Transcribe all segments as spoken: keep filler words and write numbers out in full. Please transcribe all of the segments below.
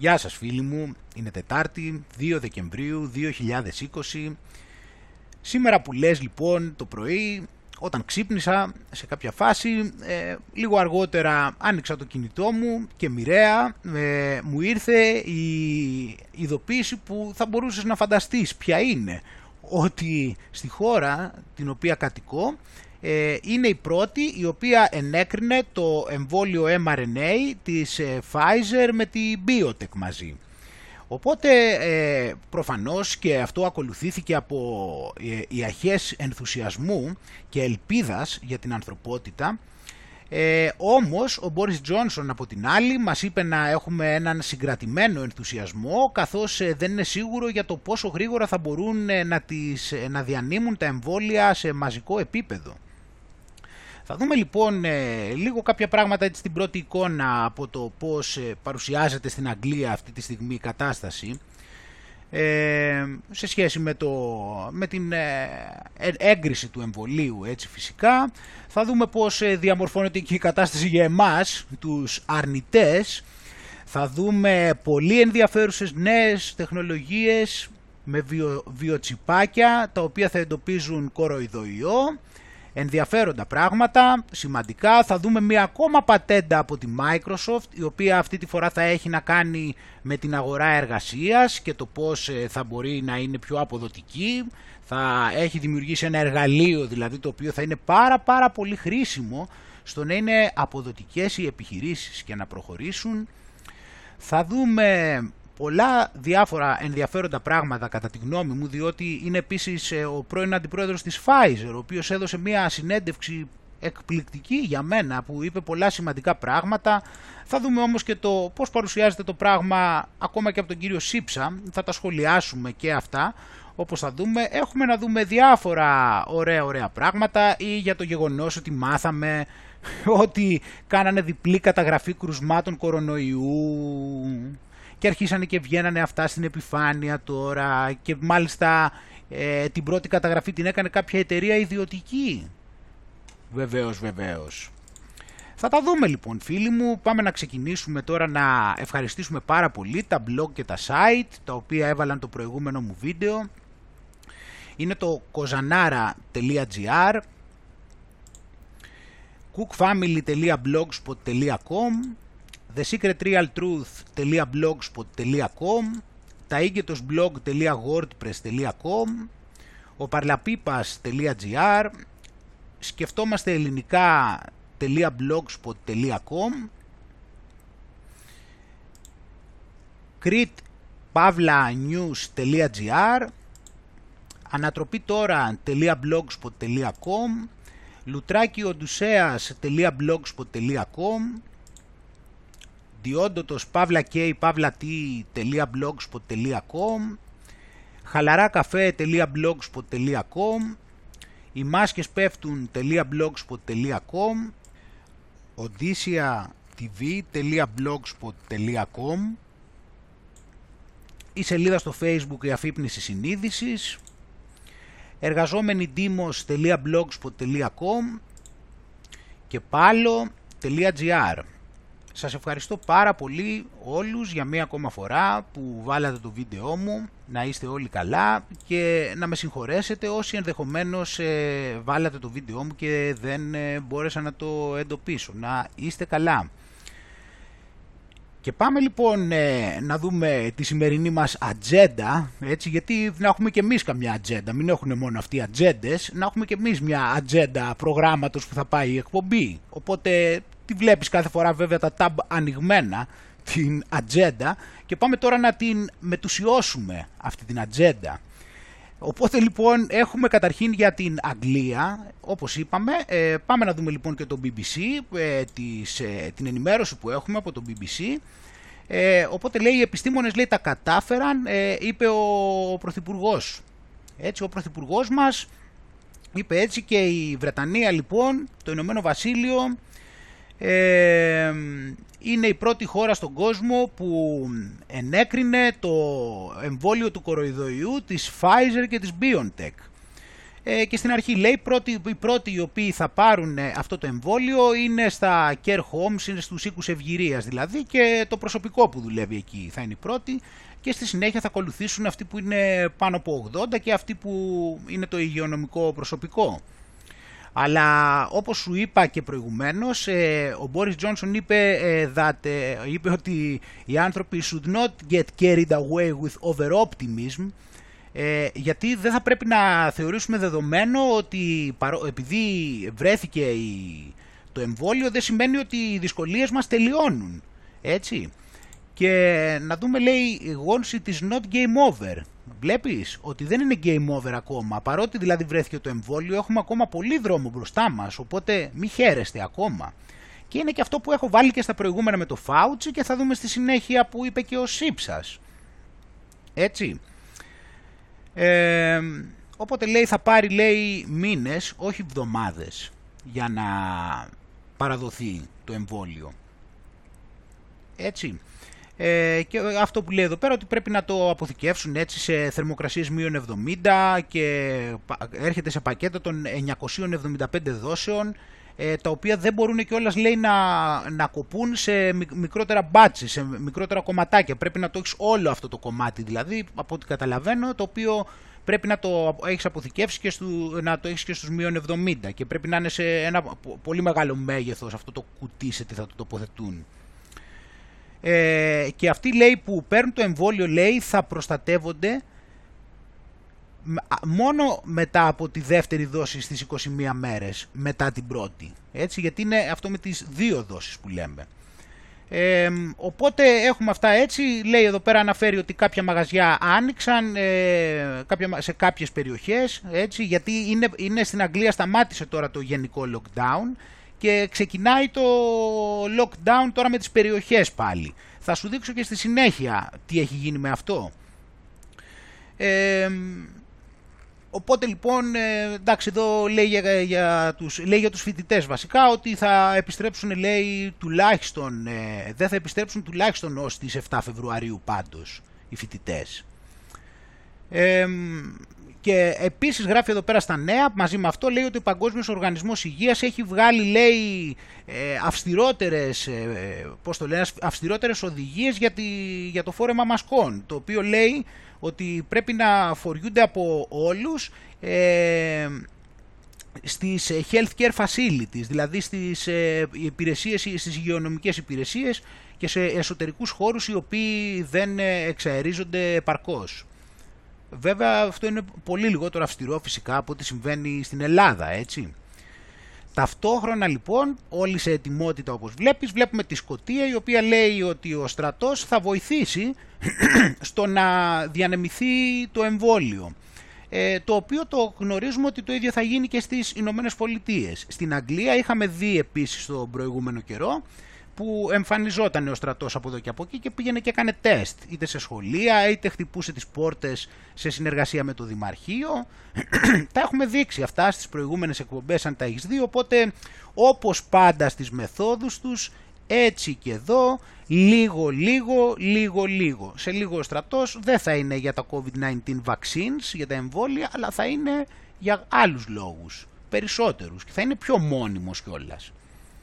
Γεια σας φίλοι μου, είναι Τετάρτη, δύο Δεκεμβρίου δύο χιλιάδες είκοσι. Σήμερα που λες λοιπόν το πρωί, όταν ξύπνησα σε κάποια φάση, ε, λίγο αργότερα άνοιξα το κινητό μου και μοιραία ε, μου ήρθε η ειδοποίηση που θα μπορούσες να φανταστείς ποια είναι. Ότι στη χώρα την οποία κατοικώ ε, είναι η πρώτη η οποία ενέκρινε το εμβόλιο εμ αρ εν έι της ε, Pfizer με τη BioNTech μαζί. Οπότε ε, προφανώς και αυτό ακολουθήθηκε από ε, οι αρχές ενθουσιασμού και ελπίδας για την ανθρωπότητα. Ε, όμως ο Μπόρις Τζόνσον από την άλλη μας είπε να έχουμε έναν συγκρατημένο ενθουσιασμό, καθώς ε, δεν είναι σίγουρο για το πόσο γρήγορα θα μπορούν ε, να, τις, ε, να διανύμουν τα εμβόλια σε μαζικό επίπεδο. Θα δούμε λοιπόν ε, λίγο κάποια πράγματα έτσι στην πρώτη εικόνα από το πώς ε, παρουσιάζεται στην Αγγλία αυτή τη στιγμή η κατάσταση ε, σε σχέση με, το, με την ε, έγκριση του εμβολίου, έτσι φυσικά. Θα δούμε πώς ε, διαμορφώνεται και η κατάσταση για εμάς, τους αρνητές. Θα δούμε πολύ ενδιαφέρουσες νέες τεχνολογίες με βιο, βιοτσιπάκια τα οποία θα εντοπίζουν κοροϊδοϊό. Ενδιαφέροντα πράγματα, σημαντικά. Θα δούμε μία ακόμα πατέντα από τη Microsoft, η οποία αυτή τη φορά θα έχει να κάνει με την αγορά εργασίας και το πώς θα μπορεί να είναι πιο αποδοτική. Θα έχει δημιουργήσει ένα εργαλείο δηλαδή το οποίο θα είναι πάρα πάρα πολύ χρήσιμο στο να είναι αποδοτικές οι επιχειρήσεις και να προχωρήσουν. Θα δούμε πολλά διάφορα ενδιαφέροντα πράγματα κατά τη γνώμη μου, διότι είναι επίσης ο πρώην αντιπρόεδρος της Pfizer, ο οποίος έδωσε μια συνέντευξη εκπληκτική για μένα που είπε πολλά σημαντικά πράγματα. Θα δούμε όμως και το πώς παρουσιάζεται το πράγμα ακόμα και από τον κύριο Σίψα, θα τα σχολιάσουμε και αυτά. Όπως θα δούμε, έχουμε να δούμε διάφορα ωραία ωραία πράγματα ή για το γεγονός ότι μάθαμε ότι κάνανε διπλή καταγραφή κρουσμάτων κορονοϊού και αρχίσανε και βγαίνανε αυτά στην επιφάνεια τώρα και μάλιστα ε, την πρώτη καταγραφή την έκανε κάποια εταιρεία ιδιωτική. Βεβαίως, βεβαίως. Θα τα δούμε λοιπόν φίλοι μου, πάμε να ξεκινήσουμε τώρα να ευχαριστήσουμε πάρα πολύ τα blog και τα site τα οποία έβαλαν το προηγούμενο μου βίντεο. Είναι το kozanara τελεία gr, cookfamily τελεία blogspot τελεία com, the secret real truth τελεία blogspot τελεία com, taegetosblog τελεία wordpress τελεία com, ο parlapipas τελεία gr, σκεφτόμαστε ελληνικά τελεία blogspot τελεία com, crete pavla news τελεία gr, ανατροπή τώρα τελεία blogspot τελεία com, λουτράκιοντουσέας τελεία blogspot τελεία com, διόντοτος παύλα κέι παύλα τι τελεία blogspot τελεία com, χαλαράκαφέ τελεία blogspot τελεία com, οι μάσκες πέφτουν τελεία blogspot τελεία com, οδύσσια τι βι τελεία blogspot τελεία com, η σελίδα στο Facebook η αφύπνιση συνείδησης, εργαζόμενοι ντίμος τελεία blogspot τελεία com και πάλο τελεία gr. Σας ευχαριστώ πάρα πολύ όλους για μία ακόμα φορά που βάλατε το βίντεό μου, να είστε όλοι καλά και να με συγχωρέσετε όσοι ενδεχομένως ε, βάλατε το βίντεό μου και δεν ε, μπόρεσα να το εντοπίσω. Να είστε καλά. Και πάμε λοιπόν ε, να δούμε τη σημερινή μας ατζέντα, έτσι, γιατί να έχουμε και εμείς καμιά ατζέντα, μην έχουν μόνο αυτοί οι ατζέντες, να έχουμε και εμείς μια ατζέντα προγράμματος που θα πάει η εκπομπή. Οπότε τη βλέπεις κάθε φορά βέβαια τα tab ανοιγμένα, την ατζέντα, και πάμε τώρα να την μετουσιώσουμε αυτή την ατζέντα. Οπότε λοιπόν έχουμε καταρχήν για την Αγγλία, όπως είπαμε, ε, πάμε να δούμε λοιπόν και το μπι μπι σι, ε, της, ε, την ενημέρωση που έχουμε από το μπι μπι σι. Ε, οπότε λέει οι επιστήμονες λέει, τα κατάφεραν, ε, είπε ο, ο Πρωθυπουργός. Έτσι, ο Πρωθυπουργός μας είπε έτσι και η Βρετανία λοιπόν, το Ηνωμένο Βασίλειο, ε, είναι η πρώτη χώρα στον κόσμο που ενέκρινε το εμβόλιο του κοροϊδοϊού της Pfizer και της BioNTech. Ε, και στην αρχή λέει πρώτοι, οι πρώτοι οι οποίοι θα πάρουν αυτό το εμβόλιο είναι στα care homes, είναι στους οίκους ευγυρίας δηλαδή, και το προσωπικό που δουλεύει εκεί θα είναι οι πρώτοι, και στη συνέχεια θα ακολουθήσουν αυτοί που είναι πάνω από ογδόντα και αυτοί που είναι το υγειονομικό προσωπικό. Αλλά όπως σου είπα και προηγουμένως, ο Μπόρις Τζόνσον είπε, that, είπε ότι οι άνθρωποι should not get carried away with over-optimism, γιατί δεν θα πρέπει να θεωρήσουμε δεδομένο ότι επειδή βρέθηκε το εμβόλιο δεν σημαίνει ότι οι δυσκολίες μας τελειώνουν, έτσι. Και να δούμε, λέει, once it is not game over. Βλέπεις ότι δεν είναι game over ακόμα, παρότι δηλαδή βρέθηκε το εμβόλιο, έχουμε ακόμα πολύ δρόμο μπροστά μας, οπότε μη χαίρεστε ακόμα. Και είναι και αυτό που έχω βάλει και στα προηγούμενα με το Fauci και θα δούμε στη συνέχεια που είπε και ο Σύψας. Έτσι. Ε, οπότε λέει θα πάρει, λέει, μήνες, όχι εβδομάδες, για να παραδοθεί το εμβόλιο. Έτσι. Ε, και αυτό που λέει εδώ πέρα, ότι πρέπει να το αποθηκεύσουν έτσι σε θερμοκρασίες μείον εβδομήντα και έρχεται σε πακέτα των εννιακόσιες εβδομήντα πέντε δόσεων, ε, τα οποία δεν μπορούν κιόλας, λέει, να, να κοπούν σε μικρότερα μπάτσι, σε μικρότερα κομματάκια. Πρέπει να το έχεις όλο αυτό το κομμάτι, δηλαδή, από ό,τι καταλαβαίνω, το οποίο πρέπει να το έχεις αποθηκεύσει και, στου, να το έχεις και στους μείον εβδομήντα και πρέπει να είναι σε ένα πολύ μεγάλο μέγεθος αυτό το κουτί, σε τι θα το τοποθετούν. Ε, και αυτοί, λέει, που παίρνουν το εμβόλιο, λέει, θα προστατεύονται μόνο μετά από τη δεύτερη δόση στις είκοσι μία μέρες μετά την πρώτη, έτσι, γιατί είναι αυτό με τις δύο δόσεις που λέμε. Ε, οπότε έχουμε αυτά, έτσι. Λέει εδώ πέρα, αναφέρει ότι κάποια μαγαζιά άνοιξαν ε, κάποια, σε κάποιες περιοχές, έτσι, γιατί είναι, είναι στην Αγγλία σταμάτησε τώρα το γενικό lockdown και ξεκινάει το lockdown τώρα με τις περιοχές πάλι. Θα σου δείξω και στη συνέχεια τι έχει γίνει με αυτό. Ε, οπότε λοιπόν, ε, εντάξει, εδώ λέει για, για, τους, λέει για τους φοιτητές βασικά ότι θα επιστρέψουν, λέει, τουλάχιστον, ε, δεν θα επιστρέψουν τουλάχιστον ως τις επτά Φεβρουαρίου πάντως οι φοιτητές. Ε, Και επίσης γράφει εδώ πέρα στα νέα, μαζί με αυτό λέει ότι ο Παγκόσμιος Οργανισμός Υγείας έχει βγάλει, λέει, αυστηρότερες, πώς το λένε, αυστηρότερες οδηγίες για, τη, για το φόρεμα μασκών, το οποίο λέει ότι πρέπει να φοριούνται από όλους ε, στις healthcare facilities, δηλαδή στις ε, υπηρεσίες, στις υγειονομικές υπηρεσίες και σε εσωτερικούς χώρους οι οποίοι δεν εξαερίζονται επαρκώς. Βέβαια αυτό είναι πολύ λιγότερο αυστηρό φυσικά από ό,τι συμβαίνει στην Ελλάδα, έτσι. Ταυτόχρονα λοιπόν, όλοι σε ετοιμότητα όπως βλέπεις, βλέπουμε τη Σκωτία, η οποία λέει ότι ο στρατός θα βοηθήσει στο να διανεμηθεί το εμβόλιο. Ε, το οποίο το γνωρίζουμε ότι το ίδιο θα γίνει και στις Ηνωμένες Πολιτείες. Στην Αγγλία είχαμε δει επίσης τον προηγούμενο καιρό που εμφανιζόταν ο στρατός από εδώ και από εκεί και πήγαινε και έκανε τεστ, είτε σε σχολεία είτε χτυπούσε τις πόρτες σε συνεργασία με το Δημαρχείο. Τα έχουμε δείξει αυτά στις προηγούμενες εκπομπές αν τα έχεις δει, οπότε όπως πάντα στις μεθόδους τους, έτσι και εδώ, λίγο λίγο λίγο λίγο. Σε λίγο ο στρατός δεν θα είναι για τα κόβιντ εννιά vaccines, για τα εμβόλια, αλλά θα είναι για άλλους λόγους, περισσότερους, και θα είναι πιο μόνιμος κιόλας.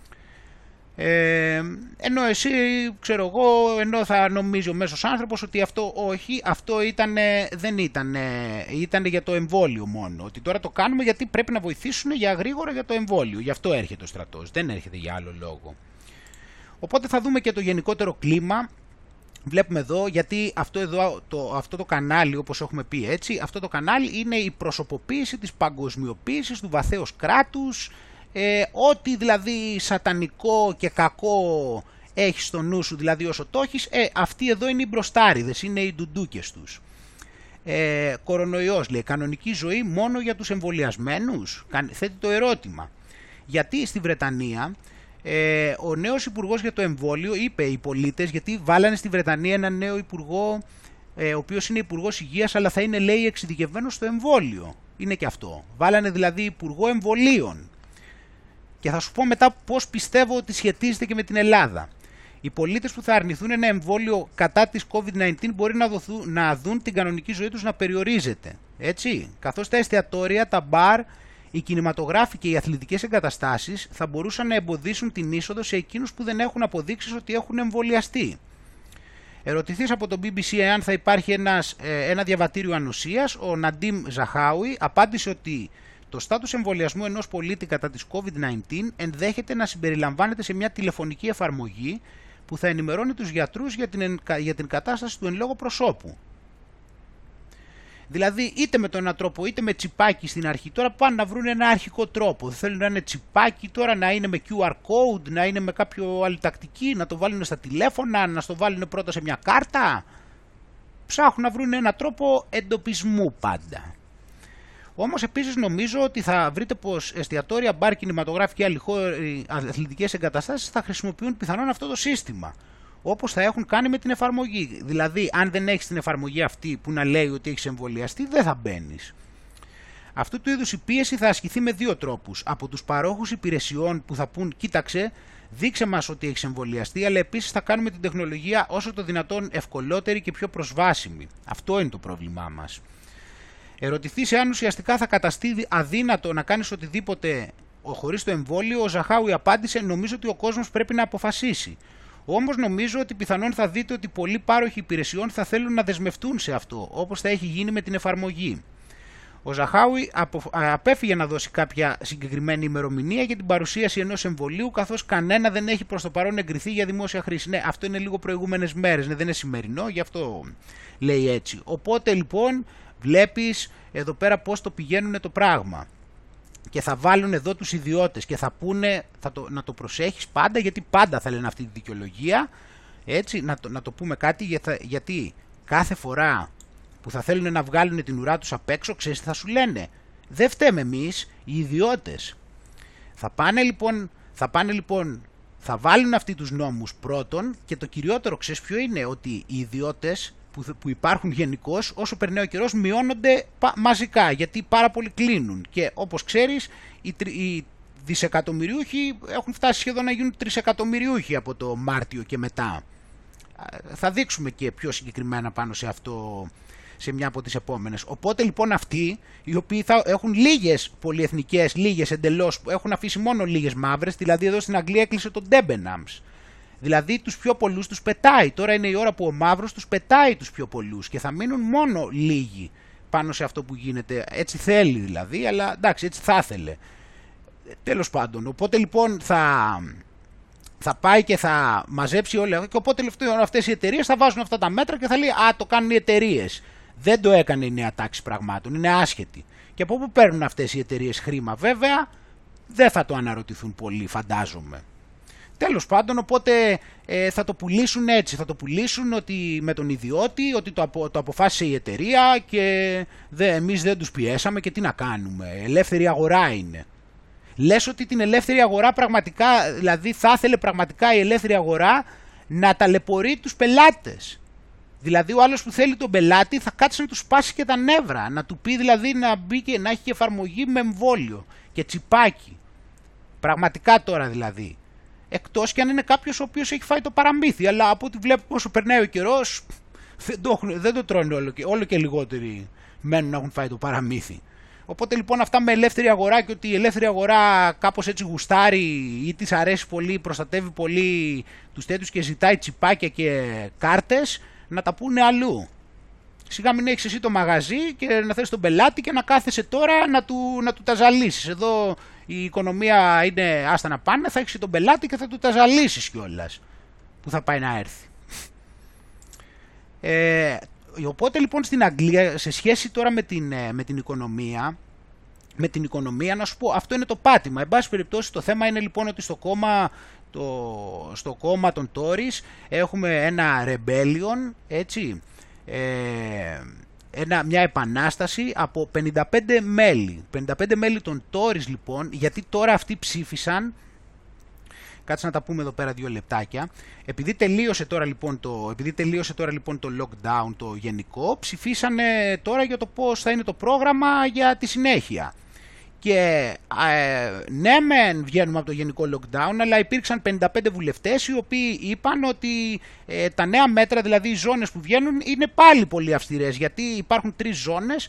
Ε, ενώ εσύ, ξέρω εγώ, ενώ θα νομίζει ο μέσος άνθρωπος ότι αυτό όχι, αυτό ήτανε, δεν ήταν, ήταν για το εμβόλιο μόνο, ότι τώρα το κάνουμε γιατί πρέπει να βοηθήσουν για γρήγορα για το εμβόλιο, γι' αυτό έρχεται ο στρατός, δεν έρχεται για άλλο λόγο. Οπότε θα δούμε και το γενικότερο κλίμα. Βλέπουμε εδώ, γιατί αυτό, εδώ, το, αυτό το κανάλι, όπως έχουμε πει, έτσι, αυτό το κανάλι είναι η προσωποποίηση της παγκοσμιοποίησης του βαθέως κράτους. Ε, ό,τι δηλαδή σατανικό και κακό έχεις στο νου σου, δηλαδή όσο το έχεις, ε, αυτοί εδώ είναι οι μπροστάριδες, είναι οι ντουντούκες τους. Ε, κορονοϊός, λέει, κανονική ζωή μόνο για τους εμβολιασμένους, θέτει το ερώτημα. Γιατί στη Βρετανία ε, ο νέος υπουργός για το εμβόλιο είπε οι πολίτες, γιατί βάλανε στη Βρετανία ένα νέο υπουργό, ε, ο οποίος είναι υπουργός υγείας, αλλά θα είναι, λέει, εξειδικευμένος στο εμβόλιο. Είναι και αυτό. Βάλανε δηλαδή υπουργό εμβολίων. Και θα σου πω μετά πώς πιστεύω ότι σχετίζεται και με την Ελλάδα. Οι πολίτες που θα αρνηθούν ένα εμβόλιο κατά της κόβιντ εννιά μπορεί να, δοθούν, να δουν την κανονική ζωή τους να περιορίζεται. Έτσι, καθώς τα εστιατόρια, τα μπαρ, οι κινηματογράφοι και οι αθλητικές εγκαταστάσεις θα μπορούσαν να εμποδίσουν την είσοδο σε εκείνους που δεν έχουν αποδείξεις ότι έχουν εμβολιαστεί. Ερωτηθείς από το μπι μπι σι εάν θα υπάρχει ένας, ένα διαβατήριο ανοσίας, ο Ναντίμ Ζαχάουι απάντησε ότι το στάτους εμβολιασμού ενός πολίτη κατά της κόβιντ δεκαεννιά ενδέχεται να συμπεριλαμβάνεται σε μια τηλεφωνική εφαρμογή που θα ενημερώνει τους γιατρούς για την, για την κατάσταση του εν λόγω προσώπου. Δηλαδή είτε με τον έναν τρόπο είτε με τσιπάκι στην αρχή, τώρα πάνε να βρουν ένα αρχικό τρόπο. Θέλουν να είναι τσιπάκι τώρα, να είναι με κιου αρ code, να είναι με κάποιο άλλη τακτική, να το βάλουν στα τηλέφωνα, να το βάλουν πρώτα σε μια κάρτα. Ψάχνουν να βρουν ένα τρόπο εντοπισμού πάντα. Όμως επίσης νομίζω ότι θα βρείτε πως εστιατόρια, μπαρ, κινηματογράφοι και άλλοι χώροι, αθλητικές εγκαταστάσεις θα χρησιμοποιούν πιθανόν αυτό το σύστημα. Όπως θα έχουν κάνει με την εφαρμογή. Δηλαδή, αν δεν έχεις την εφαρμογή αυτή που να λέει ότι έχεις εμβολιαστεί, δεν θα μπαίνεις. Αυτού του είδους η πίεση θα ασκηθεί με δύο τρόπους. Από τους παρόχους υπηρεσιών που θα πούν, κοίταξε, δείξε μας ότι έχεις εμβολιαστεί, αλλά επίσης θα κάνουμε την τεχνολογία όσο το δυνατόν ευκολότερη και πιο προσβάσιμη. Αυτό είναι το πρόβλημά μας. Ερωτηθείς εάν ουσιαστικά θα καταστεί αδύνατο να κάνεις οτιδήποτε χωρίς το εμβόλιο, ο Ζαχάουι απάντησε: νομίζω ότι ο κόσμος πρέπει να αποφασίσει. Όμως νομίζω ότι πιθανόν θα δείτε ότι πολλοί πάροχοι υπηρεσιών θα θέλουν να δεσμευτούν σε αυτό, όπως θα έχει γίνει με την εφαρμογή. Ο Ζαχάουι απέφυγε να δώσει κάποια συγκεκριμένη ημερομηνία για την παρουσίαση ενός εμβολίου, καθώς κανένα δεν έχει προς το παρόν εγκριθεί για δημόσια χρήση. Ναι, αυτό είναι λίγο προηγούμενες μέρες, ναι, δεν είναι σημερινό, γι' αυτό λέει έτσι. Οπότε λοιπόν βλέπεις εδώ πέρα πώς το πηγαίνουν το πράγμα. Και θα βάλουν εδώ τους ιδιώτες και θα πούνε, θα το, να το προσέχεις πάντα, γιατί πάντα θα λένε αυτή τη δικαιολογία, έτσι, να το, να το πούμε κάτι, γιατί, γιατί κάθε φορά που θα θέλουν να βγάλουν την ουρά τους απ' έξω, ξέρεις τι θα σου λένε, δεν φταίμε εμείς, οι ιδιώτες. Θα πάνε λοιπόν, θα πάνε λοιπόν, θα βάλουν αυτοί τους νόμους πρώτον και το κυριότερο ξέρεις ποιο είναι, ότι οι ιδιώτες που υπάρχουν γενικώς, όσο περνάει ο καιρός μειώνονται μαζικά, γιατί πάρα πολλοί κλείνουν και όπως ξέρεις οι, οι δισεκατομμυριούχοι έχουν φτάσει σχεδόν να γίνουν τρισεκατομμυριούχοι από το Μάρτιο και μετά. Θα δείξουμε και πιο συγκεκριμένα πάνω σε αυτό σε μια από τις επόμενες. Οπότε λοιπόν αυτοί οι οποίοι θα έχουν λίγες πολυεθνικές, λίγες εντελώς, έχουν αφήσει μόνο λίγες μαύρες, δηλαδή εδώ στην Αγγλία έκλεισε το Debenhams. Δηλαδή τους πιο πολλούς τους πετάει. Τώρα είναι η ώρα που ο μαύρος τους πετάει τους πιο πολλούς και θα μείνουν μόνο λίγοι πάνω σε αυτό που γίνεται. Έτσι θέλει δηλαδή, αλλά εντάξει, έτσι θα ήθελε. Τέλος πάντων, οπότε λοιπόν θα, θα πάει και θα μαζέψει όλα. Και οπότε λοιπόν αυτές οι εταιρείες θα βάζουν αυτά τα μέτρα και θα λέει α, το κάνουν οι εταιρείες. Δεν το έκανε η νέα τάξη πραγμάτων, είναι άσχετη. Και από πού παίρνουν αυτές οι εταιρείες χρήμα, βέβαια, δεν θα το αναρωτηθούν πολύ, φαντάζομαι. Τέλος πάντων, οπότε ε, θα το πουλήσουν έτσι, θα το πουλήσουν ότι με τον ιδιώτη, ότι το, απο, το αποφάσισε η εταιρεία και δε, εμείς δεν τους πιέσαμε και τι να κάνουμε, ελεύθερη αγορά είναι. Λες ότι την ελεύθερη αγορά πραγματικά, δηλαδή θα ήθελε πραγματικά η ελεύθερη αγορά να ταλαιπωρεί τους πελάτες. Δηλαδή ο άλλος που θέλει τον πελάτη θα κάτσει να του σπάσει και τα νεύρα, να του πει δηλαδή να, μπει και, να έχει και εφαρμογή με εμβόλιο και τσιπάκι. Πραγματικά τώρα δηλαδή. Εκτός και αν είναι κάποιος ο οποίος έχει φάει το παραμύθι, αλλά από ό,τι βλέπω όσο περνάει ο καιρός δεν το, δεν το τρώνε όλο και, όλο και λιγότεροι μένουν να έχουν φάει το παραμύθι. Οπότε λοιπόν αυτά με ελεύθερη αγορά και ότι η ελεύθερη αγορά κάπως έτσι γουστάρει ή της αρέσει πολύ, προστατεύει πολύ τους τέτοιους και ζητάει τσιπάκια και κάρτες, να τα πούνε αλλού. Σιγά μην έχεις εσύ το μαγαζί και να θες τον πελάτη και να κάθεσαι τώρα να του, να του τα ζαλίσεις. Εδώ η οικονομία είναι άστα να πάνε, θα έχεις τον πελάτη και θα του τα ζαλίσεις κιόλας που θα πάει να έρθει. Ε, οπότε λοιπόν στην Αγγλία, σε σχέση τώρα με την, με την οικονομία, με την οικονομία να σου πω, αυτό είναι το πάτημα. Εν πάση περιπτώσει το θέμα είναι λοιπόν ότι στο κόμμα, το, στο κόμμα των Tories έχουμε ένα rebellion, έτσι, ε, ένα, μια επανάσταση από πενήντα πέντε μέλη. πενήντα πέντε μέλη των Tories λοιπόν, γιατί τώρα αυτοί ψήφισαν, κάτσε να τα πούμε εδώ πέρα δύο λεπτάκια, επειδή τελείωσε τώρα λοιπόν το, επειδή τελείωσε τώρα λοιπόν το lockdown το γενικό, ψηφίσανε τώρα για το πώς θα είναι το πρόγραμμα για τη συνέχεια. Και ε, ναι μεν βγαίνουμε από το γενικό lockdown, αλλά υπήρξαν πενήντα πέντε βουλευτές οι οποίοι είπαν ότι ε, τα νέα μέτρα, δηλαδή οι ζώνες που βγαίνουν είναι πάλι πολύ αυστηρές, γιατί υπάρχουν τρεις ζώνες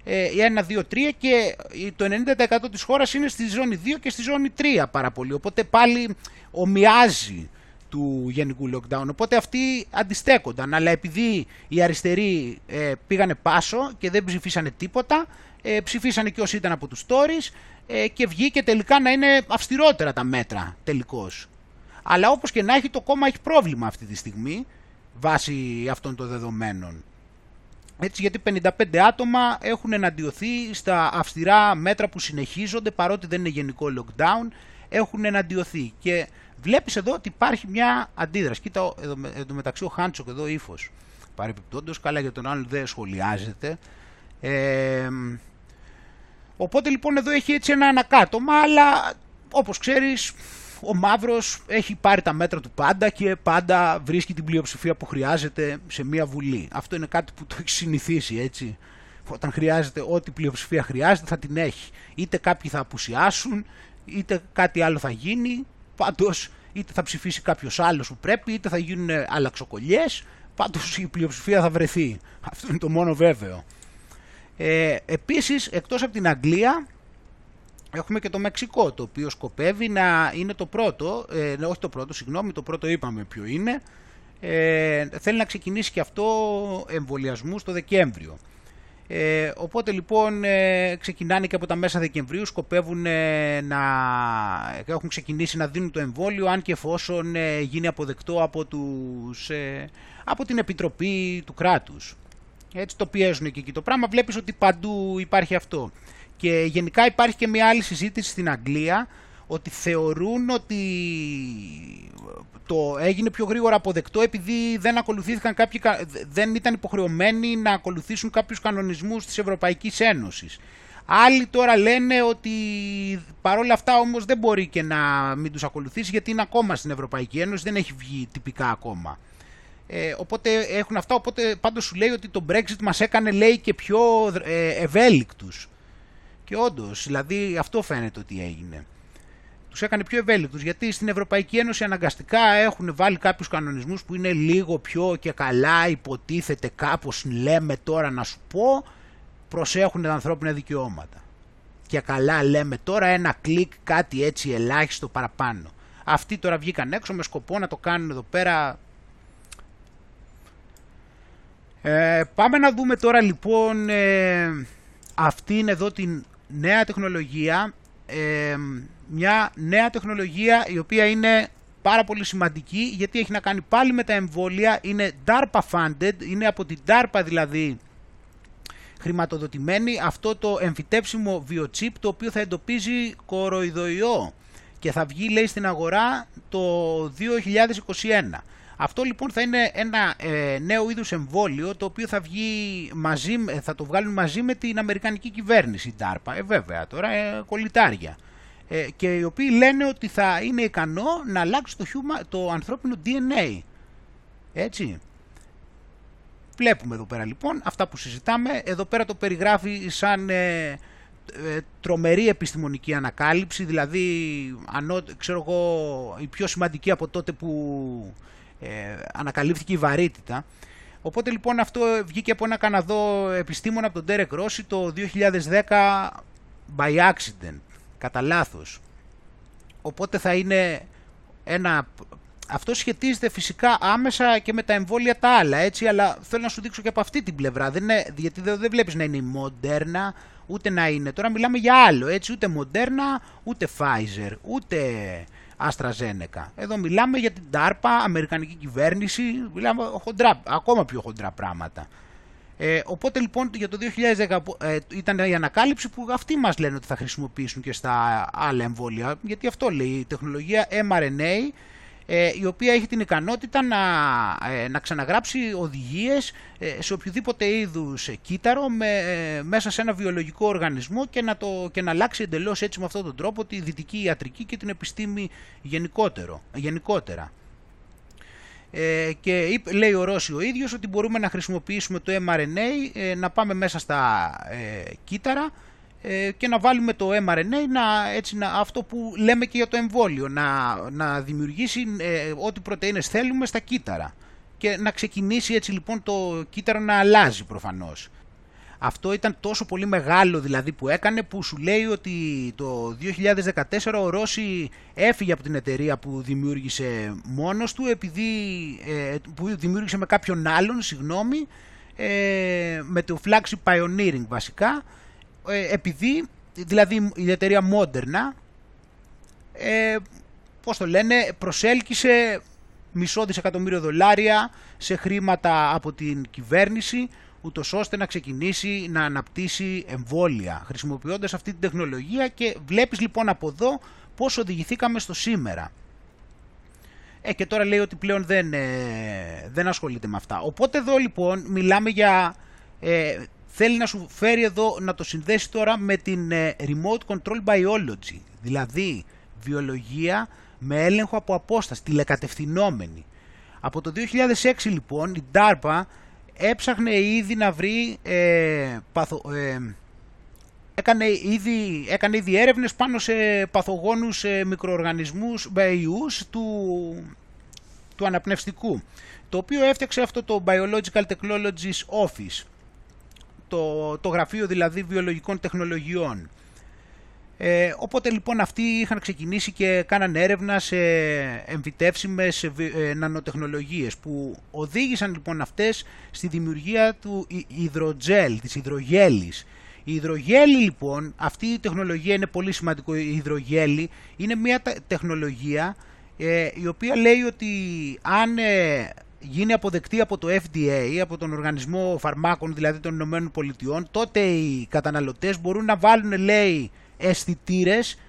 ένα, δύο, τρία και το ενενήντα τοις εκατό της χώρας είναι στη ζώνη δύο και στη ζώνη τρία πάρα πολύ. Οπότε πάλι ομοιάζει του γενικού lockdown. Οπότε αυτοί αντιστέκονταν. Αλλά επειδή οι αριστεροί ε, πήγανε πάσο και δεν ψηφίσανε τίποτα, ε, ψηφίσανε και όσοι ήταν από τους Tories ε, και βγήκε τελικά να είναι αυστηρότερα τα μέτρα τελικώς. Αλλά όπως και να έχει, το κόμμα έχει πρόβλημα αυτή τη στιγμή βάσει αυτών των δεδομένων. Έτσι, γιατί πενήντα πέντε άτομα έχουν εναντιωθεί στα αυστηρά μέτρα που συνεχίζονται, παρότι δεν είναι γενικό lockdown, έχουν εναντιωθεί. Και βλέπεις εδώ ότι υπάρχει μια αντίδραση. Κοίτα εδώ, εδώ μεταξύ ο Χάντσοκ εδώ ύφος. Παρεπιπτόντως, καλά για τον άλλον δεν σχολιάζεται. Ε, οπότε λοιπόν εδώ έχει έτσι ένα ανακάτωμα, αλλά όπως ξέρεις ο Μαύρος έχει πάρει τα μέτρα του πάντα και πάντα βρίσκει την πλειοψηφία που χρειάζεται σε μια βουλή. Αυτό είναι κάτι που το έχει συνηθίσει, έτσι. Όταν χρειάζεται, ό,τι πλειοψηφία χρειάζεται θα την έχει. Είτε κάποιοι θα απουσιάσουν, είτε κάτι άλλο θα γίνει, πάντως είτε θα ψηφίσει κάποιος άλλος που πρέπει, είτε θα γίνουν αλλαξοκολλιές, πάντως η πλειοψηφία θα βρεθεί. Αυτό είναι το μόνο βέβαιο. Ε, επίσης, εκτός από την Αγγλία, έχουμε και το Μεξικό, το οποίο σκοπεύει να είναι το πρώτο, ε, όχι το πρώτο, συγγνώμη, το πρώτο είπαμε ποιο είναι, ε, θέλει να ξεκινήσει και αυτό εμβολιασμούς το Δεκέμβριο. Ε, οπότε λοιπόν ε, ξεκινάνε και από τα μέσα Δεκεμβρίου, σκοπεύουν ε, να έχουν ξεκινήσει να δίνουν το εμβόλιο, αν και εφόσον ε, γίνει αποδεκτό από, τους, ε, από την Επιτροπή του κράτους. Έτσι το πιέζουν και εκεί το πράγμα, βλέπεις ότι παντού υπάρχει αυτό. Και γενικά υπάρχει και μια άλλη συζήτηση στην Αγγλία, ότι θεωρούν ότι το έγινε πιο γρήγορα αποδεκτό επειδή δεν ακολουθήθηκαν κάποιοι, δεν ήταν υποχρεωμένοι να ακολουθήσουν κάποιους κανονισμούς της Ευρωπαϊκής Ένωσης. Άλλοι τώρα λένε ότι παρόλα αυτά όμως δεν μπορεί και να μην τους ακολουθήσει, γιατί είναι ακόμα στην Ευρωπαϊκή Ένωση, δεν έχει βγει τυπικά ακόμα. Ε, οπότε έχουν αυτά, οπότε πάντως σου λέει ότι το Brexit μας έκανε, λέει, και πιο ε, ευέλικτους. Και όντως, δηλαδή αυτό φαίνεται ότι έγινε. Τους έκανε πιο ευέλικτους, γιατί στην Ευρωπαϊκή Ένωση αναγκαστικά έχουν βάλει κάποιους κανονισμούς που είναι λίγο πιο και καλά, υποτίθεται κάπως, λέμε τώρα να σου πω, προσέχουν τα ανθρώπινα δικαιώματα. Και καλά λέμε τώρα, ένα κλικ, κάτι έτσι ελάχιστο παραπάνω. Αυτοί τώρα βγήκαν έξω με σκοπό να το κάνουν εδώ πέρα. Ε, πάμε να δούμε τώρα λοιπόν ε, αυτή είναι εδώ την νέα τεχνολογία, ε, μια νέα τεχνολογία η οποία είναι πάρα πολύ σημαντική, γιατί έχει να κάνει πάλι με τα εμβόλια, είναι DARPA funded, είναι από την DARPA δηλαδή χρηματοδοτημένη, αυτό το εμφυτεύσιμο βιοτσίπ, το οποίο θα εντοπίζει κοροϊδοϊό και θα βγει, λέει, στην αγορά το δύο χιλιάδες είκοσι ένα. Αυτό λοιπόν θα είναι ένα ε, νέο είδους εμβόλιο, το οποίο θα βγει μαζί, θα το βγάλουν μαζί με την Αμερικανική κυβέρνηση, η DARPA, ε, βέβαια τώρα ε, κολλητάρια, ε, και οι οποίοι λένε ότι θα είναι ικανό να αλλάξει το, human, το ανθρώπινο ντι εν έι. Έτσι. Βλέπουμε εδώ πέρα λοιπόν αυτά που συζητάμε, εδώ πέρα το περιγράφει σαν ε, ε, τρομερή επιστημονική ανακάλυψη, δηλαδή ανώ, ξέρω εγώ, η πιο σημαντική από τότε που ε, ανακαλύφθηκε η βαρύτητα. Οπότε λοιπόν αυτό βγήκε από ένα Καναδό επιστήμονα, από τον Derek Rossi, το δύο χιλιάδες δέκα by accident, κατά λάθος. Οπότε θα είναι ένα... Αυτό σχετίζεται φυσικά άμεσα και με τα εμβόλια τα άλλα, έτσι, αλλά θέλω να σου δείξω και από αυτή την πλευρά, δεν είναι, γιατί δεν, δεν βλέπεις να είναι η Moderna, ούτε να είναι, τώρα μιλάμε για άλλο, έτσι, ούτε Moderna, ούτε Pfizer, ούτε AstraZeneca. Εδώ μιλάμε για την DARPA, Αμερικανική κυβέρνηση, μιλάμε χοντρά, ακόμα πιο χοντρά πράγματα. Ε, οπότε λοιπόν για το δύο χιλιάδες δέκα ε, ήταν η ανακάλυψη που αυτοί μας λένε ότι θα χρησιμοποιήσουν και στα άλλα εμβόλια, γιατί αυτό λέει η τεχνολογία εμ αρ εν έι, η οποία έχει την ικανότητα να, να ξαναγράψει οδηγίες σε οποιοδήποτε είδους κύτταρο με, μέσα σε ένα βιολογικό οργανισμό και να, το, και να αλλάξει εντελώς, έτσι, με αυτόν τον τρόπο, τη δυτική ιατρική και την επιστήμη γενικότερα. Ε, και λέει ο Ρώση ο ίδιος ότι μπορούμε να χρησιμοποιήσουμε το εμ αρ εν έι, ε, να πάμε μέσα στα ε, κύτταρα και να βάλουμε το εμ αρ εν έι, να, έτσι, να, αυτό που λέμε και για το εμβόλιο, να, να δημιουργήσει ε, ό,τι πρωτεΐνες θέλουμε στα κύτταρα και να ξεκινήσει έτσι λοιπόν το κύτταρο να αλλάζει προφανώς. Αυτό ήταν τόσο πολύ μεγάλο δηλαδή που έκανε, που σου λέει ότι το δύο χιλιάδες δεκατέσσερα ο Ρώση έφυγε από την εταιρεία που δημιούργησε μόνος του, επειδή, ε, που δημιούργησε με κάποιον άλλον, συγγνώμη, ε, με το flagship Pioneering βασικά, ε, επειδή, δηλαδή η εταιρεία Moderna, ε, πώς το λένε, προσέλκυσε μισό δισεκατομμύριο δολάρια σε χρήματα από την κυβέρνηση, ούτως ώστε να ξεκινήσει να αναπτύσσει εμβόλια χρησιμοποιώντας αυτή την τεχνολογία, και βλέπεις λοιπόν από εδώ πώς οδηγηθήκαμε στο σήμερα. Ε, και τώρα λέει ότι πλέον δεν, ε, δεν ασχολείται με αυτά. Οπότε εδώ λοιπόν μιλάμε για... Ε, θέλει να σου φέρει εδώ, να το συνδέσει τώρα με την ε, Remote Control Biology, δηλαδή βιολογία με έλεγχο από απόσταση, τηλεκατευθυνόμενη. Από το δύο χιλιάδες έξι λοιπόν η DARPA έψαχνε ήδη να βρει, ε, παθο, ε, έκανε, ήδη, έκανε ήδη έρευνες πάνω σε παθογόνους ε, μικροοργανισμούς, ιούς του, του αναπνευστικού, το οποίο έφτιαξε αυτό το Biological Technologies Office, το, το γραφείο δηλαδή βιολογικών τεχνολογιών. Ε, οπότε λοιπόν αυτοί είχαν ξεκινήσει και κάνανε έρευνα σε εμφυτεύσιμες ε, νανοτεχνολογίες, που οδήγησαν λοιπόν αυτές στη δημιουργία του υδροτζέλ, της υδρογέλης. Η υδρογέλη λοιπόν, αυτή η τεχνολογία είναι πολύ σημαντικό. Η υδρογέλη είναι μια τεχνολογία ε, η οποία λέει ότι αν ε, γίνει αποδεκτή από το Εφ ντι έι, από τον Οργανισμό Φαρμάκων δηλαδή των Ηνωμένων Πολιτειών, τότε οι καταναλωτές μπορούν να βάλουν, λέει, αισθητήρες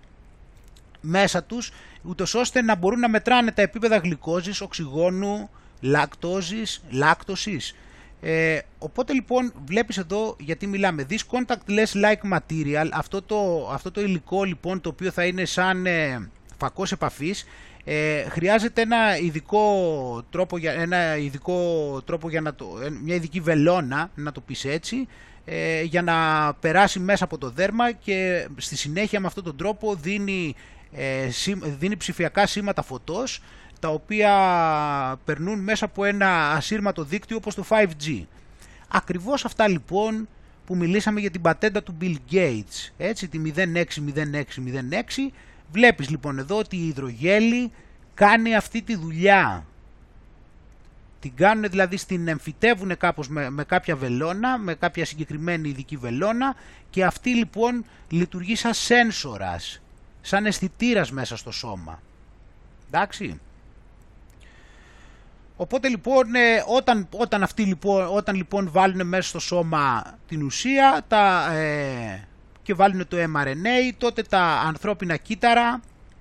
μέσα τους, ούτως ώστε να μπορούν να μετράνε τα επίπεδα γλυκόζης, οξυγόνου, λακτόζης, λάκτωσης. Ε, οπότε λοιπόν βλέπεις εδώ γιατί μιλάμε. This contactless like material, αυτό το, αυτό το υλικό λοιπόν, το οποίο θα είναι σαν ε, φακός επαφής, ε, χρειάζεται ένα ειδικό τρόπο, για, ένα ειδικό τρόπο για να το, μια ειδική βελόνα, να το πεις έτσι, ε, για να περάσει μέσα από το δέρμα, και στη συνέχεια με αυτόν τον τρόπο δίνει, ε, σή, δίνει ψηφιακά σήματα φωτός, τα οποία περνούν μέσα από ένα ασύρματο δίκτυο όπως το φάιβ τζι. Ακριβώς αυτά λοιπόν που μιλήσαμε για την πατέντα του Bill Gates, έτσι, τη μηδέν έξι μηδέν έξι μηδέν έξι. Βλέπεις λοιπόν εδώ ότι η υδρογέλη κάνει αυτή τη δουλειά. Την κάνουν δηλαδή, στην εμφυτεύουν κάπως με, με κάποια βελόνα, με κάποια συγκεκριμένη ειδική βελόνα, και αυτή λοιπόν λειτουργεί σαν σένσορας, σαν αισθητήρας μέσα στο σώμα. Εντάξει. Οπότε λοιπόν, ε, όταν, όταν, αυτοί, λοιπόν, όταν λοιπόν βάλουν μέσα στο σώμα την ουσία τα, ε, και βάλουν το εμ αρ εν έι, τότε τα ανθρώπινα κύτταρα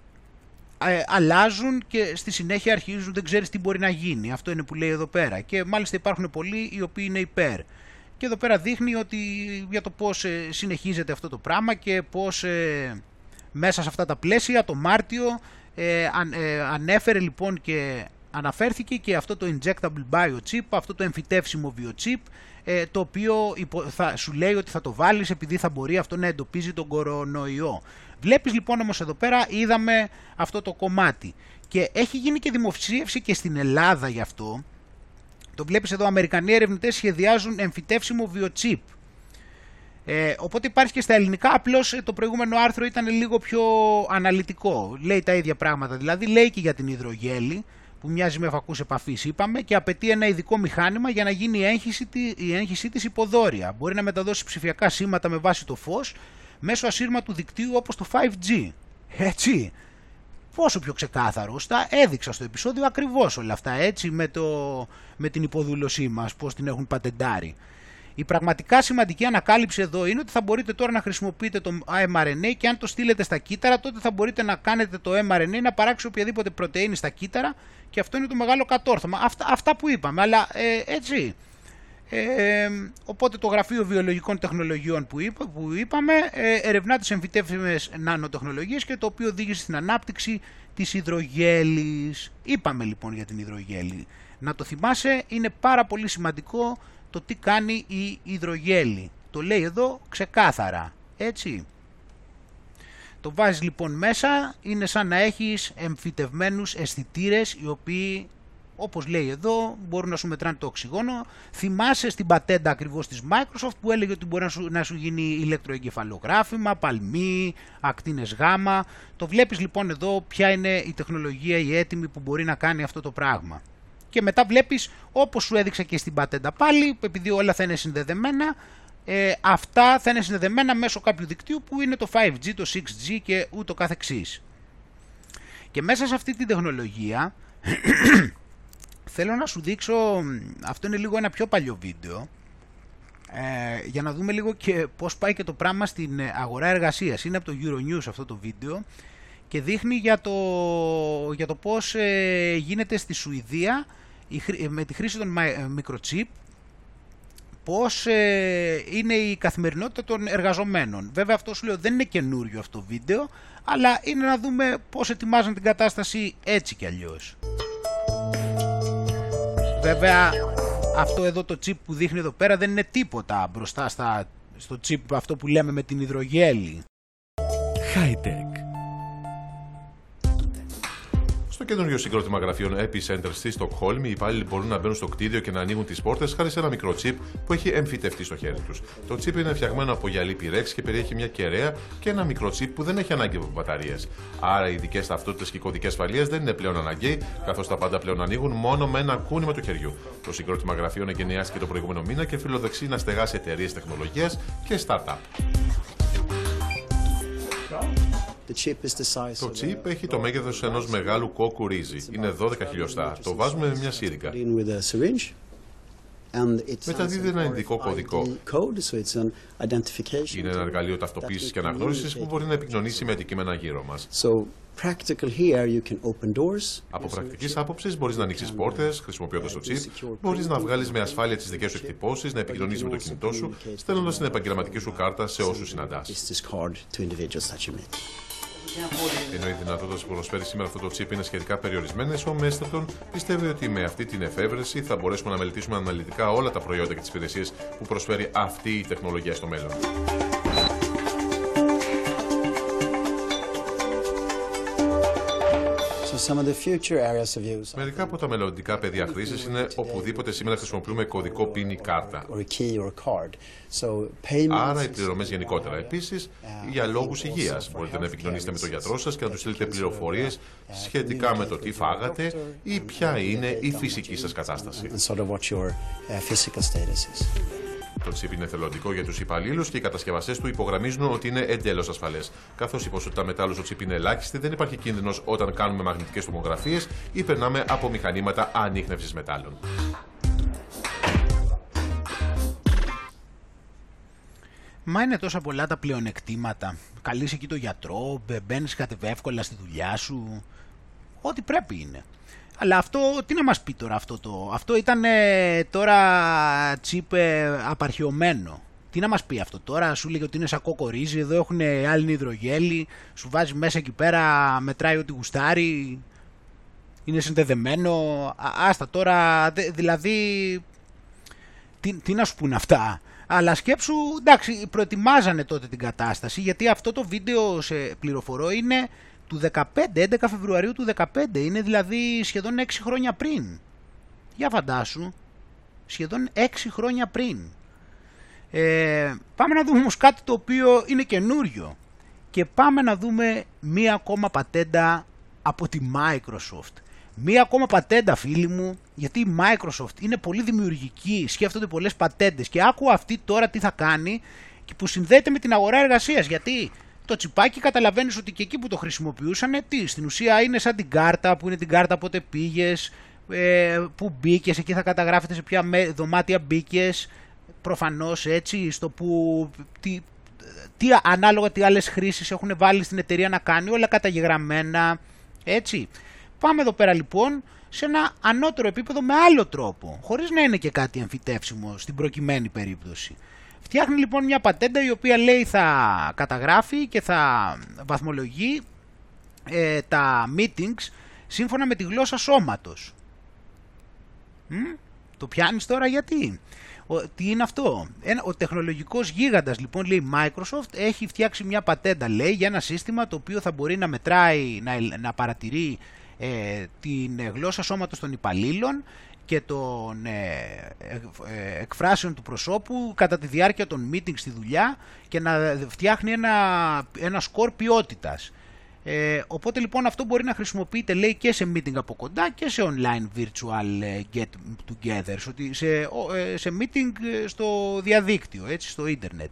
ε, αλλάζουν και στη συνέχεια αρχίζουν, δεν ξέρεις τι μπορεί να γίνει. Αυτό είναι που λέει εδώ πέρα, και μάλιστα υπάρχουν πολλοί οι οποίοι είναι υπέρ. Και εδώ πέρα δείχνει ότι για το πώς ε, συνεχίζεται αυτό το πράγμα και πώς ε, μέσα σε αυτά τα πλαίσια το Μάρτιο ε, αν, ε, ανέφερε λοιπόν και αναφέρθηκε και αυτό το injectable biochip, αυτό το εμφυτεύσιμο biochip, ε, το οποίο θα, σου λέει ότι θα το βάλεις επειδή θα μπορεί αυτό να εντοπίζει τον κορονοϊό. Βλέπεις λοιπόν όμως εδώ πέρα, είδαμε αυτό το κομμάτι, και έχει γίνει και δημοψήφιση και στην Ελλάδα γι' αυτό. Το βλέπεις εδώ, Αμερικανοί ερευνητές σχεδιάζουν εμφυτεύσιμο biochip. Ε, οπότε υπάρχει και στα ελληνικά, απλώς το προηγούμενο άρθρο ήταν λίγο πιο αναλυτικό. Λέει τα ίδια πράγματα, δηλαδή λέει και για την υδρογέλη, που μοιάζει με φακούς επαφής είπαμε, και απαιτεί ένα ειδικό μηχάνημα για να γίνει η έγχυση, η έγχυσή της υποδόρια. Μπορεί να μεταδώσει ψηφιακά σήματα με βάση το φως μέσω ασύρματου δικτύου όπως το φάιβ τζι. Έτσι. Πόσο πιο ξεκάθαρο, τα έδειξα στο επεισόδιο ακριβώς όλα αυτά, έτσι, με, το, με την υποδούλωσή μας, πώς την έχουν πατεντάρει. Η πραγματικά σημαντική ανακάλυψη εδώ είναι ότι θα μπορείτε τώρα να χρησιμοποιείτε το εμ αρ εν έι, και αν το στείλετε στα κύτταρα, τότε θα μπορείτε να κάνετε το εμ αρ εν έι να παράξει οποιαδήποτε πρωτεΐνη στα κύτταρα, και αυτό είναι το μεγάλο κατόρθωμα. Αυτά, αυτά που είπαμε, αλλά ε, έτσι. Ε, οπότε το Γραφείο Βιολογικών Τεχνολογιών που, είπα, που είπαμε ε, ερευνά τις εμφυτεύσιμες νανοτεχνολογίες, και το οποίο οδήγησε στην ανάπτυξη της υδρογέλης. Είπαμε λοιπόν για την υδρογέλη. Να το θυμάσαι, είναι πάρα πολύ σημαντικό το τι κάνει η υδρογέλη. Το λέει εδώ ξεκάθαρα, έτσι. Το βάζεις λοιπόν μέσα, είναι σαν να έχεις εμφυτευμένους αισθητήρες, οι οποίοι όπως λέει εδώ, μπορούν να σου μετράνε το οξυγόνο. Θυμάσαι στην πατέντα ακριβώς της Microsoft που έλεγε ότι μπορεί να σου, να σου γίνει ηλεκτροεγκεφαλογράφημα, παλμί, ακτίνες γάμα. Το βλέπεις λοιπόν εδώ ποια είναι η τεχνολογία η έτοιμη που μπορεί να κάνει αυτό το πράγμα. Και μετά βλέπεις, όπως σου έδειξα και στην πατέντα πάλι, επειδή όλα θα είναι συνδεδεμένα, ε, αυτά θα είναι συνδεδεμένα μέσω κάποιου δικτύου που είναι το φάιβ τζι, το σιξ τζι και ούτω καθεξής. Και μέσα σε αυτή την τεχνολογία θέλω να σου δείξω, αυτό είναι λίγο ένα πιο παλιό βίντεο, ε, για να δούμε λίγο και πώς πάει και το πράγμα στην αγορά εργασίας. Είναι από το Euronews αυτό το βίντεο και δείχνει για το, για το πώς ε, γίνεται στη Σουηδία η, με τη χρήση των microchip, πώς ε, είναι η καθημερινότητα των εργαζομένων. Βέβαια αυτό σου λέω δεν είναι καινούριο αυτό το βίντεο, αλλά είναι να δούμε πώς ετοιμάζουν την κατάσταση έτσι κι αλλιώς. Βέβαια αυτό εδώ το chip που δείχνει εδώ πέρα δεν είναι τίποτα μπροστά στα, στο chip αυτό που λέμε με την υδρογέλη. High-tech. Στο καινούριο συγκρότημα γραφείων Epicenter στη Στοκχόλμη, οι υπάλληλοι μπορούν να μπαίνουν στο κτίριο και να ανοίγουν τις πόρτες χάρη σε ένα μικρό τσιπ που έχει εμφυτευτεί στο χέρι τους. Το τσιπ είναι φτιαγμένο από γυαλί πυρέξ και περιέχει μια κεραία και ένα μικρό τσιπ που δεν έχει ανάγκη από μπαταρίες. Άρα οι ειδικές ταυτότητες και οι κωδικοί ασφαλείας δεν είναι πλέον αναγκαίοι, καθώς τα πάντα πλέον ανοίγουν μόνο με ένα κούνημα του χεριού. Το συγκρότημα γραφείων εγκαινιάστηκε το προηγούμενο μήνα και φιλοδοξεί να στεγάσει εταιρείες τεχνολογίας και startup. Το chip έχει το μέγεθος ενός μεγάλου κόκκου ρύζι. Είναι δώδεκα χιλιοστά. Το βάζουμε με μια σύριγγα. Μεταδίδει ένα ειδικό κωδικό. Είναι ένα εργαλείο ταυτοποίησης και αναγνώρισης που μπορεί να επικοινωνήσει με αντικείμενα γύρω μας. Από πρακτικής άποψης μπορείς να ανοίξεις πόρτες χρησιμοποιώντας το chip, μπορείς να βγάλεις με ασφάλεια τις δικές σου εκτυπώσεις, να επικοινωνήσεις με το κινητό σου, στέλνοντας την επαγγελματική σου κάρτα σε όσους συναντάς. Ενώ οι δυνατότητες που προσφέρει σήμερα αυτό το chip είναι σχετικά περιορισμένες, ο Μέστατον πιστεύει ότι με αυτή την εφεύρεση θα μπορέσουμε να μελετήσουμε αναλυτικά όλα τα προϊόντα και τις υπηρεσίες που προσφέρει αυτή η τεχνολογία στο μέλλον. Μερικά από τα μελλοντικά πεδία χρήσης είναι οπουδήποτε σήμερα χρησιμοποιούμε κωδικό πιν ή κάρτα. Άρα οι πληρωμές γενικότερα. Επίσης, για λόγους υγείας μπορείτε να επικοινωνήσετε με τον γιατρό σας και να του στείλετε πληροφορίες σχετικά με το τι φάγατε ή ποια είναι η φυσική σας κατάσταση. Το chip είναι εθελοντικό για τους υπαλλήλους και οι κατασκευαστές του υπογραμμίζουν ότι είναι εντέλος ασφαλές. Καθώς η ποσότητα μετάλλου στο chip είναι ελάχιστη, δεν υπάρχει κίνδυνος όταν κάνουμε μαγνητικές τομογραφίες ή περνάμε από μηχανήματα ανίχνευσης μετάλλων. Μα είναι τόσα πολλά τα πλεονεκτήματα. Καλείς εκεί το γιατρό, μπαίνεις κατεβέ εύκολα στη δουλειά σου. Ό,τι πρέπει είναι. Αλλά αυτό, τι να μας πει τώρα αυτό το... Αυτό ήταν ε, τώρα τσιπ ε, απαρχαιωμένο. Τι να μας πει αυτό τώρα, σου λέει ότι είναι σαν κοκορίζι, εδώ έχουν άλλη υδρογέλη, σου βάζει μέσα εκεί πέρα, μετράει ό,τι γουστάρει, είναι συνδεδεμένο. Α, άστα τώρα, δηλαδή, τι, τι να σου πούνε αυτά. Αλλά σκέψου, εντάξει, προετοιμάζανε τότε την κατάσταση, γιατί αυτό το βίντεο, σε πληροφορώ, είναι του δεκαπέντε, έντεκα Φεβρουαρίου του δεκαπέντε, είναι δηλαδή σχεδόν έξι χρόνια πριν. Για φαντάσου, σχεδόν έξι χρόνια πριν. Ε, πάμε να δούμε όμως κάτι το οποίο είναι καινούριο και πάμε να δούμε μία ακόμα πατέντα από τη Microsoft. Μία ακόμα πατέντα, φίλοι μου, γιατί η Microsoft είναι πολύ δημιουργική, σκέφτονται πολλές πατέντες και άκου αυτή τώρα τι θα κάνει και που συνδέεται με την αγορά εργασίας, γιατί το τσιπάκι καταλαβαίνεις ότι και εκεί που το χρησιμοποιούσαν, τι, στην ουσία είναι σαν την κάρτα, που είναι την κάρτα πότε πήγες, ε, που μπήκες, εκεί θα καταγράφεται σε ποια δωμάτια μπήκες, προφανώς έτσι, στο που, τι, τι, ανάλογα τι άλλες χρήσεις έχουν βάλει στην εταιρεία να κάνει, όλα καταγεγραμμένα, έτσι. Πάμε εδώ πέρα λοιπόν σε ένα ανώτερο επίπεδο με άλλο τρόπο, χωρίς να είναι και κάτι εμφυτεύσιμο στην προκειμένη περίπτωση. Φτιάχνει λοιπόν μια πατέντα η οποία λέει θα καταγράφει και θα βαθμολογεί ε, τα meetings σύμφωνα με τη γλώσσα σώματος. Μ? Το πιάνεις τώρα γιατί? Ο, τι είναι αυτό? Ένα, ο τεχνολογικός γίγαντας λοιπόν, λέει Microsoft, έχει φτιάξει μια πατέντα, λέει, για ένα σύστημα το οποίο θα μπορεί να μετράει, να, να παρατηρεί ε, την γλώσσα σώματος των υπαλλήλων και των ε, ε, εκφράσεων του προσώπου κατά τη διάρκεια των meetings στη δουλειά και να φτιάχνει ένα, ένα σκορ ποιότητας. Ε, οπότε λοιπόν αυτό μπορεί να χρησιμοποιείται, λέει, και σε meeting από κοντά και σε online virtual get together, σε, σε meeting στο διαδίκτυο, έτσι, στο ίντερνετ.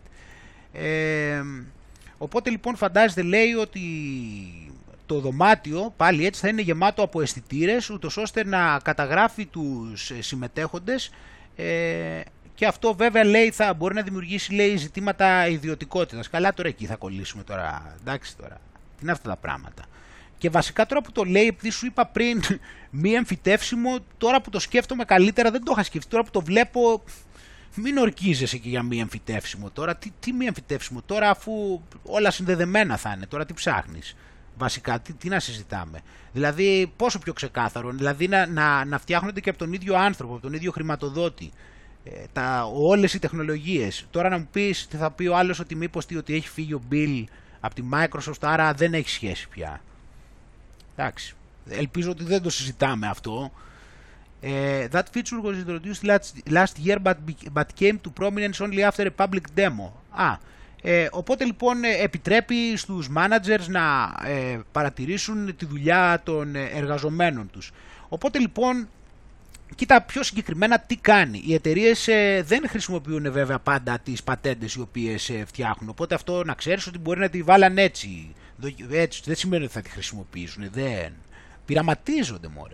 Ε, οπότε λοιπόν φαντάζεται, λέει, ότι το δωμάτιο πάλι έτσι θα είναι γεμάτο από αισθητήρες, ούτως ώστε να καταγράφει τους συμμετέχοντες, ε, και αυτό βέβαια, λέει, θα μπορεί να δημιουργήσει, λέει, ζητήματα ιδιωτικότητας. Καλά, τώρα εκεί θα κολλήσουμε τώρα, εντάξει τώρα. Τι είναι αυτά τα πράγματα. Και βασικά τώρα που το λέει, επειδή σου είπα πριν μη εμφυτεύσιμο, τώρα που το σκέφτομαι καλύτερα, δεν το είχα σκεφτεί, τώρα που το βλέπω, μην ορκίζεσαι και για μη εμφυτεύσιμο τώρα. Τι, τι μη εμφυτεύσιμο τώρα, αφού όλα συνδεδεμένα θα είναι, τώρα τι ψάχνεις. Βασικά, τι, τι να συζητάμε. Δηλαδή, πόσο πιο ξεκάθαρο, δηλαδή να, να, να φτιάχνονται και από τον ίδιο άνθρωπο, από τον ίδιο χρηματοδότη. Ε, τα, όλες οι τεχνολογίες. Τώρα να μου πεις, τι θα πει ο άλλος, ότι μήπως τι, ότι έχει φύγει ο Bill από τη Microsoft, άρα δεν έχει σχέση πια. Εντάξει, ελπίζω ότι δεν το συζητάμε αυτό. Uh, that feature was introduced last, last year but, but came to prominence only after a public demo. Α, ε, οπότε λοιπόν επιτρέπει στους managers να ε, παρατηρήσουν τη δουλειά των εργαζομένων τους. Οπότε λοιπόν, κοίτα πιο συγκεκριμένα τι κάνει. Οι εταιρείες ε, δεν χρησιμοποιούν βέβαια πάντα τις πατέντες οι οποίες ε, φτιάχνουν. Οπότε αυτό να ξέρεις ότι μπορεί να τη βάλαν έτσι. έτσι δεν σημαίνει ότι θα τη χρησιμοποιήσουν. Δεν. Πειραματίζονται, μωρέ.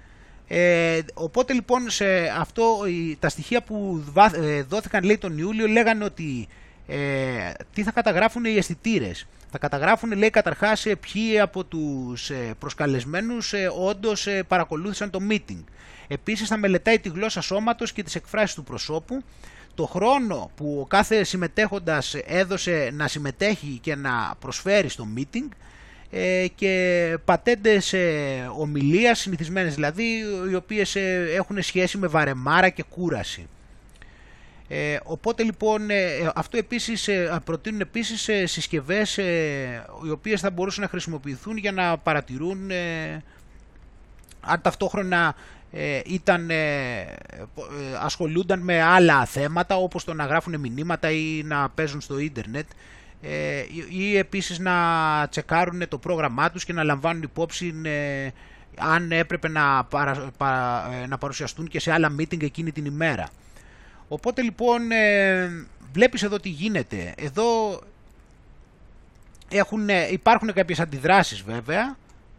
Ε, οπότε λοιπόν σε αυτό, τα στοιχεία που δόθηκαν, λέει, τον Ιούλιο, λέγανε ότι ε, τι θα καταγράφουν οι αισθητήρες. Θα καταγράφουν, λέει, καταρχάς ποιοι από τους προσκαλεσμένους όντως παρακολούθησαν το meeting. Επίσης θα μελετάει τη γλώσσα σώματος και τις εκφράσεις του προσώπου, το χρόνο που ο κάθε συμμετέχοντας έδωσε να συμμετέχει και να προσφέρει στο meeting, και πατέντες ομιλίας συνηθισμένες, δηλαδή, οι οποίες έχουν σχέση με βαρεμάρα και κούραση. Ε, οπότε λοιπόν αυτό επίσης, προτείνουν επίσης συσκευές οι οποίες θα μπορούσαν να χρησιμοποιηθούν για να παρατηρούν ε, αν ταυτόχρονα ε, ήταν, ε, ασχολούνταν με άλλα θέματα, όπως το να γράφουν μηνύματα ή να παίζουν στο ίντερνετ, ε, ή επίσης να τσεκάρουν το πρόγραμμά τους και να λαμβάνουν υπόψη ε, αν έπρεπε να, παρα, παρα, να παρουσιαστούν και σε άλλα meeting εκείνη την ημέρα. Οπότε λοιπόν ε, βλέπεις εδώ τι γίνεται. Εδώ έχουν, υπάρχουν κάποιες αντιδράσεις βέβαια,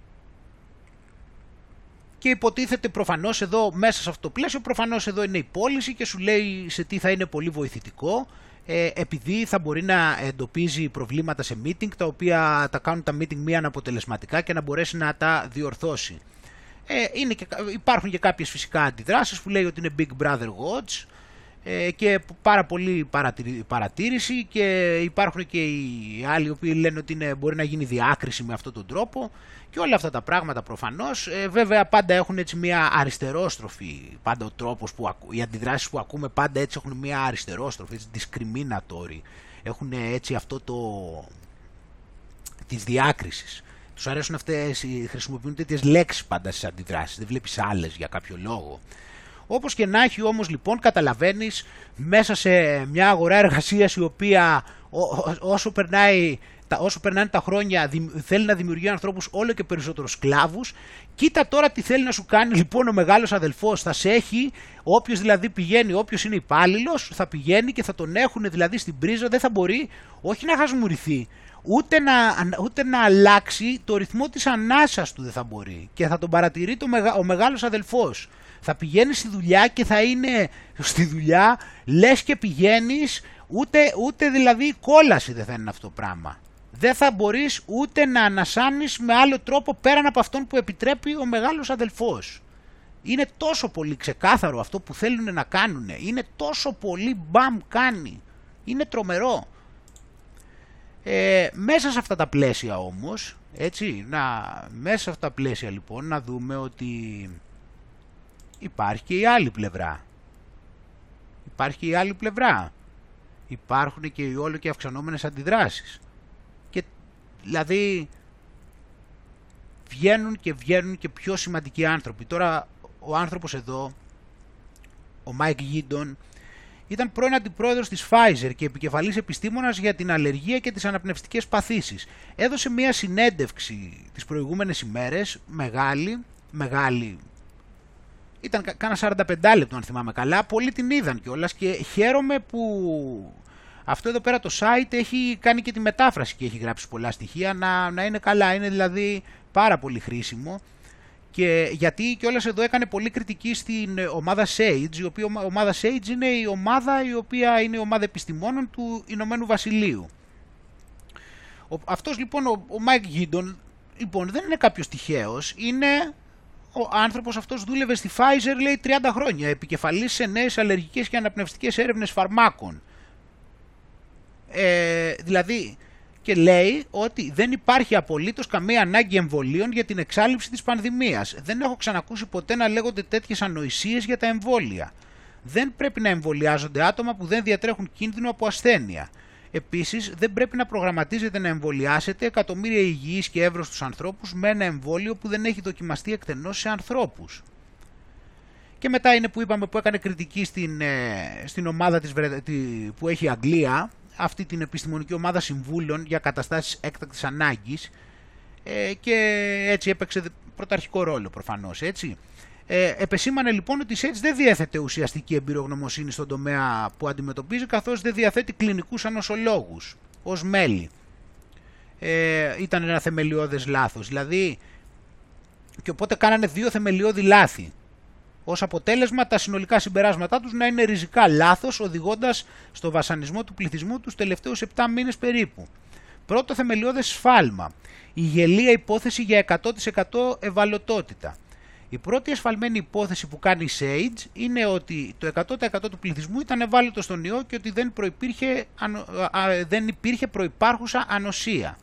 και υποτίθεται προφανώς εδώ μέσα σε αυτό το πλαίσιο, προφανώς εδώ είναι η πώληση και σου λέει σε τι θα είναι πολύ βοηθητικό, ε, επειδή θα μπορεί να εντοπίζει προβλήματα σε meeting τα οποία τα κάνουν τα meeting μη αναποτελεσματικά και να μπορέσει να τα διορθώσει. Ε, είναι και, υπάρχουν και κάποιες φυσικά αντιδράσεις που λέει ότι είναι Big Brother Watch και πάρα πολύ παρατήρηση, και υπάρχουν και οι άλλοι οποίοι λένε ότι είναι, μπορεί να γίνει διάκριση με αυτόν τον τρόπο και όλα αυτά τα πράγματα προφανώς. Ε, βέβαια πάντα έχουν έτσι μια αριστερόστροφη, πάντα ο τρόπος που ακού, οι αντιδράσεις που ακούμε πάντα έτσι έχουν μια αριστερόστροφη, έτσι, discriminatory, έχουν έτσι αυτό το της διάκρισης. Τους αρέσουν αυτές, χρησιμοποιούν τέτοιες λέξεις πάντα στις αντιδράσεις, δεν βλέπεις άλλες για κάποιο λόγο. Όπως και να έχει όμως λοιπόν, καταλαβαίνεις, μέσα σε μια αγορά εργασίας η οποία ό, όσο, περνάει, όσο περνάνε τα χρόνια θέλει να δημιουργεί ανθρώπους όλο και περισσότερους σκλάβους. Κοίτα τώρα τι θέλει να σου κάνει λοιπόν ο μεγάλος αδελφός. Θα σε έχει, όποιος δηλαδή πηγαίνει, όποιος είναι υπάλληλος, θα πηγαίνει και θα τον έχουν δηλαδή στην πρίζα, δεν θα μπορεί όχι να χασμουριθεί, ούτε να, ούτε να αλλάξει το ρυθμό της ανάσας του, δεν θα μπορεί, και θα τον παρατηρεί το, ο μεγάλος αδελφός. Θα πηγαίνει στη δουλειά και θα είναι στη δουλειά, λες και πηγαίνεις, ούτε, ούτε δηλαδή κόλαση δεν θα είναι αυτό το πράγμα. Δεν θα μπορείς ούτε να ανασάνεις με άλλο τρόπο πέραν από αυτόν που επιτρέπει ο μεγάλος αδελφός. Είναι τόσο πολύ ξεκάθαρο αυτό που θέλουν να κάνουν, είναι τόσο πολύ μπαμ κάνει, είναι τρομερό. Ε, μέσα σε αυτά τα πλαίσια όμως, έτσι, να, μέσα σε αυτά τα πλαίσια λοιπόν να δούμε ότι υπάρχει και η άλλη πλευρά. Υπάρχει και η άλλη πλευρά. Υπάρχουν και οι όλο και αυξανόμενες αντιδράσεις. Και δηλαδή βγαίνουν και βγαίνουν και πιο σημαντικοί άνθρωποι. Τώρα ο άνθρωπος εδώ, ο Μάικ Γίντον, ήταν πρώην αντιπρόεδρος της Pfizer και επικεφαλής επιστήμονας για την αλλεργία και τις αναπνευστικές παθήσεις. Έδωσε μια συνέντευξη τις προηγούμενες ημέρες, μεγάλη, μεγάλη, ήταν κάνα σαράντα πέντε λεπτό αν θυμάμαι καλά, πολλοί την είδαν κιόλας και χαίρομαι που αυτό εδώ πέρα το site έχει κάνει και τη μετάφραση και έχει γράψει πολλά στοιχεία να, να είναι καλά, είναι δηλαδή πάρα πολύ χρήσιμο. Και γιατί κιόλας εδώ έκανε πολύ κριτική στην ομάδα Sage, η οποία ομάδα Sage είναι η ομάδα η οποία είναι η ομάδα επιστημόνων του Ηνωμένου Βασιλείου. Ο, αυτός λοιπόν ο, ο Mike Giddon λοιπόν, δεν είναι κάποιος τυχαίος, είναι ο άνθρωπος αυτός δούλευε στη Pfizer λέει τριάντα χρόνια, επικεφαλής σε νέες αλλεργικές και αναπνευστικές έρευνες φαρμάκων. Ε, δηλαδή... Και λέει ότι δεν υπάρχει απολύτως καμία ανάγκη εμβολίων για την εξάλειψη της πανδημίας. Δεν έχω ξανακούσει ποτέ να λέγονται τέτοιες ανοησίες για τα εμβόλια. Δεν πρέπει να εμβολιάζονται άτομα που δεν διατρέχουν κίνδυνο από ασθένεια. Επίσης, δεν πρέπει να προγραμματίζετε να εμβολιάσετε εκατομμύρια υγιείς και εύρωστους ανθρώπους με ένα εμβόλιο που δεν έχει δοκιμαστεί εκτενώς σε ανθρώπους. Και μετά είναι που είπαμε που έκανε κριτική στην, στην ομάδα της, που έχει η Αγγλία, αυτή την επιστημονική ομάδα συμβούλων για καταστάσεις έκτακτης ανάγκης ε, και έτσι έπαιξε πρωταρχικό ρόλο προφανώς, έτσι. Ε, επεσήμανε λοιπόν ότι η Sage δεν διέθετε ουσιαστική εμπειρογνωμοσύνη στον τομέα που αντιμετωπίζει, καθώς δεν διαθέτει κλινικούς ανοσολόγους ως μέλη. Ε, ήταν ένα θεμελιώδες λάθος, δηλαδή, και οπότε κάνανε δύο θεμελιώδη λάθη. Ως αποτέλεσμα τα συνολικά συμπεράσματά τους να είναι ριζικά λάθος, οδηγώντας στο βασανισμό του πληθυσμού τους τελευταίους επτά μήνες περίπου. Πρώτο θεμελιώδες σφάλμα. Η γελία υπόθεση για εκατό τοις εκατό ευαλωτότητα. Η πρώτη ασφαλμένη υπόθεση που κάνει η Sage είναι ότι το εκατό τοις εκατό του πληθυσμού ήταν ευάλωτο στον ιό και ότι δεν, προϋπήρχε, δεν υπήρχε προϋπάρχουσα ανοσία.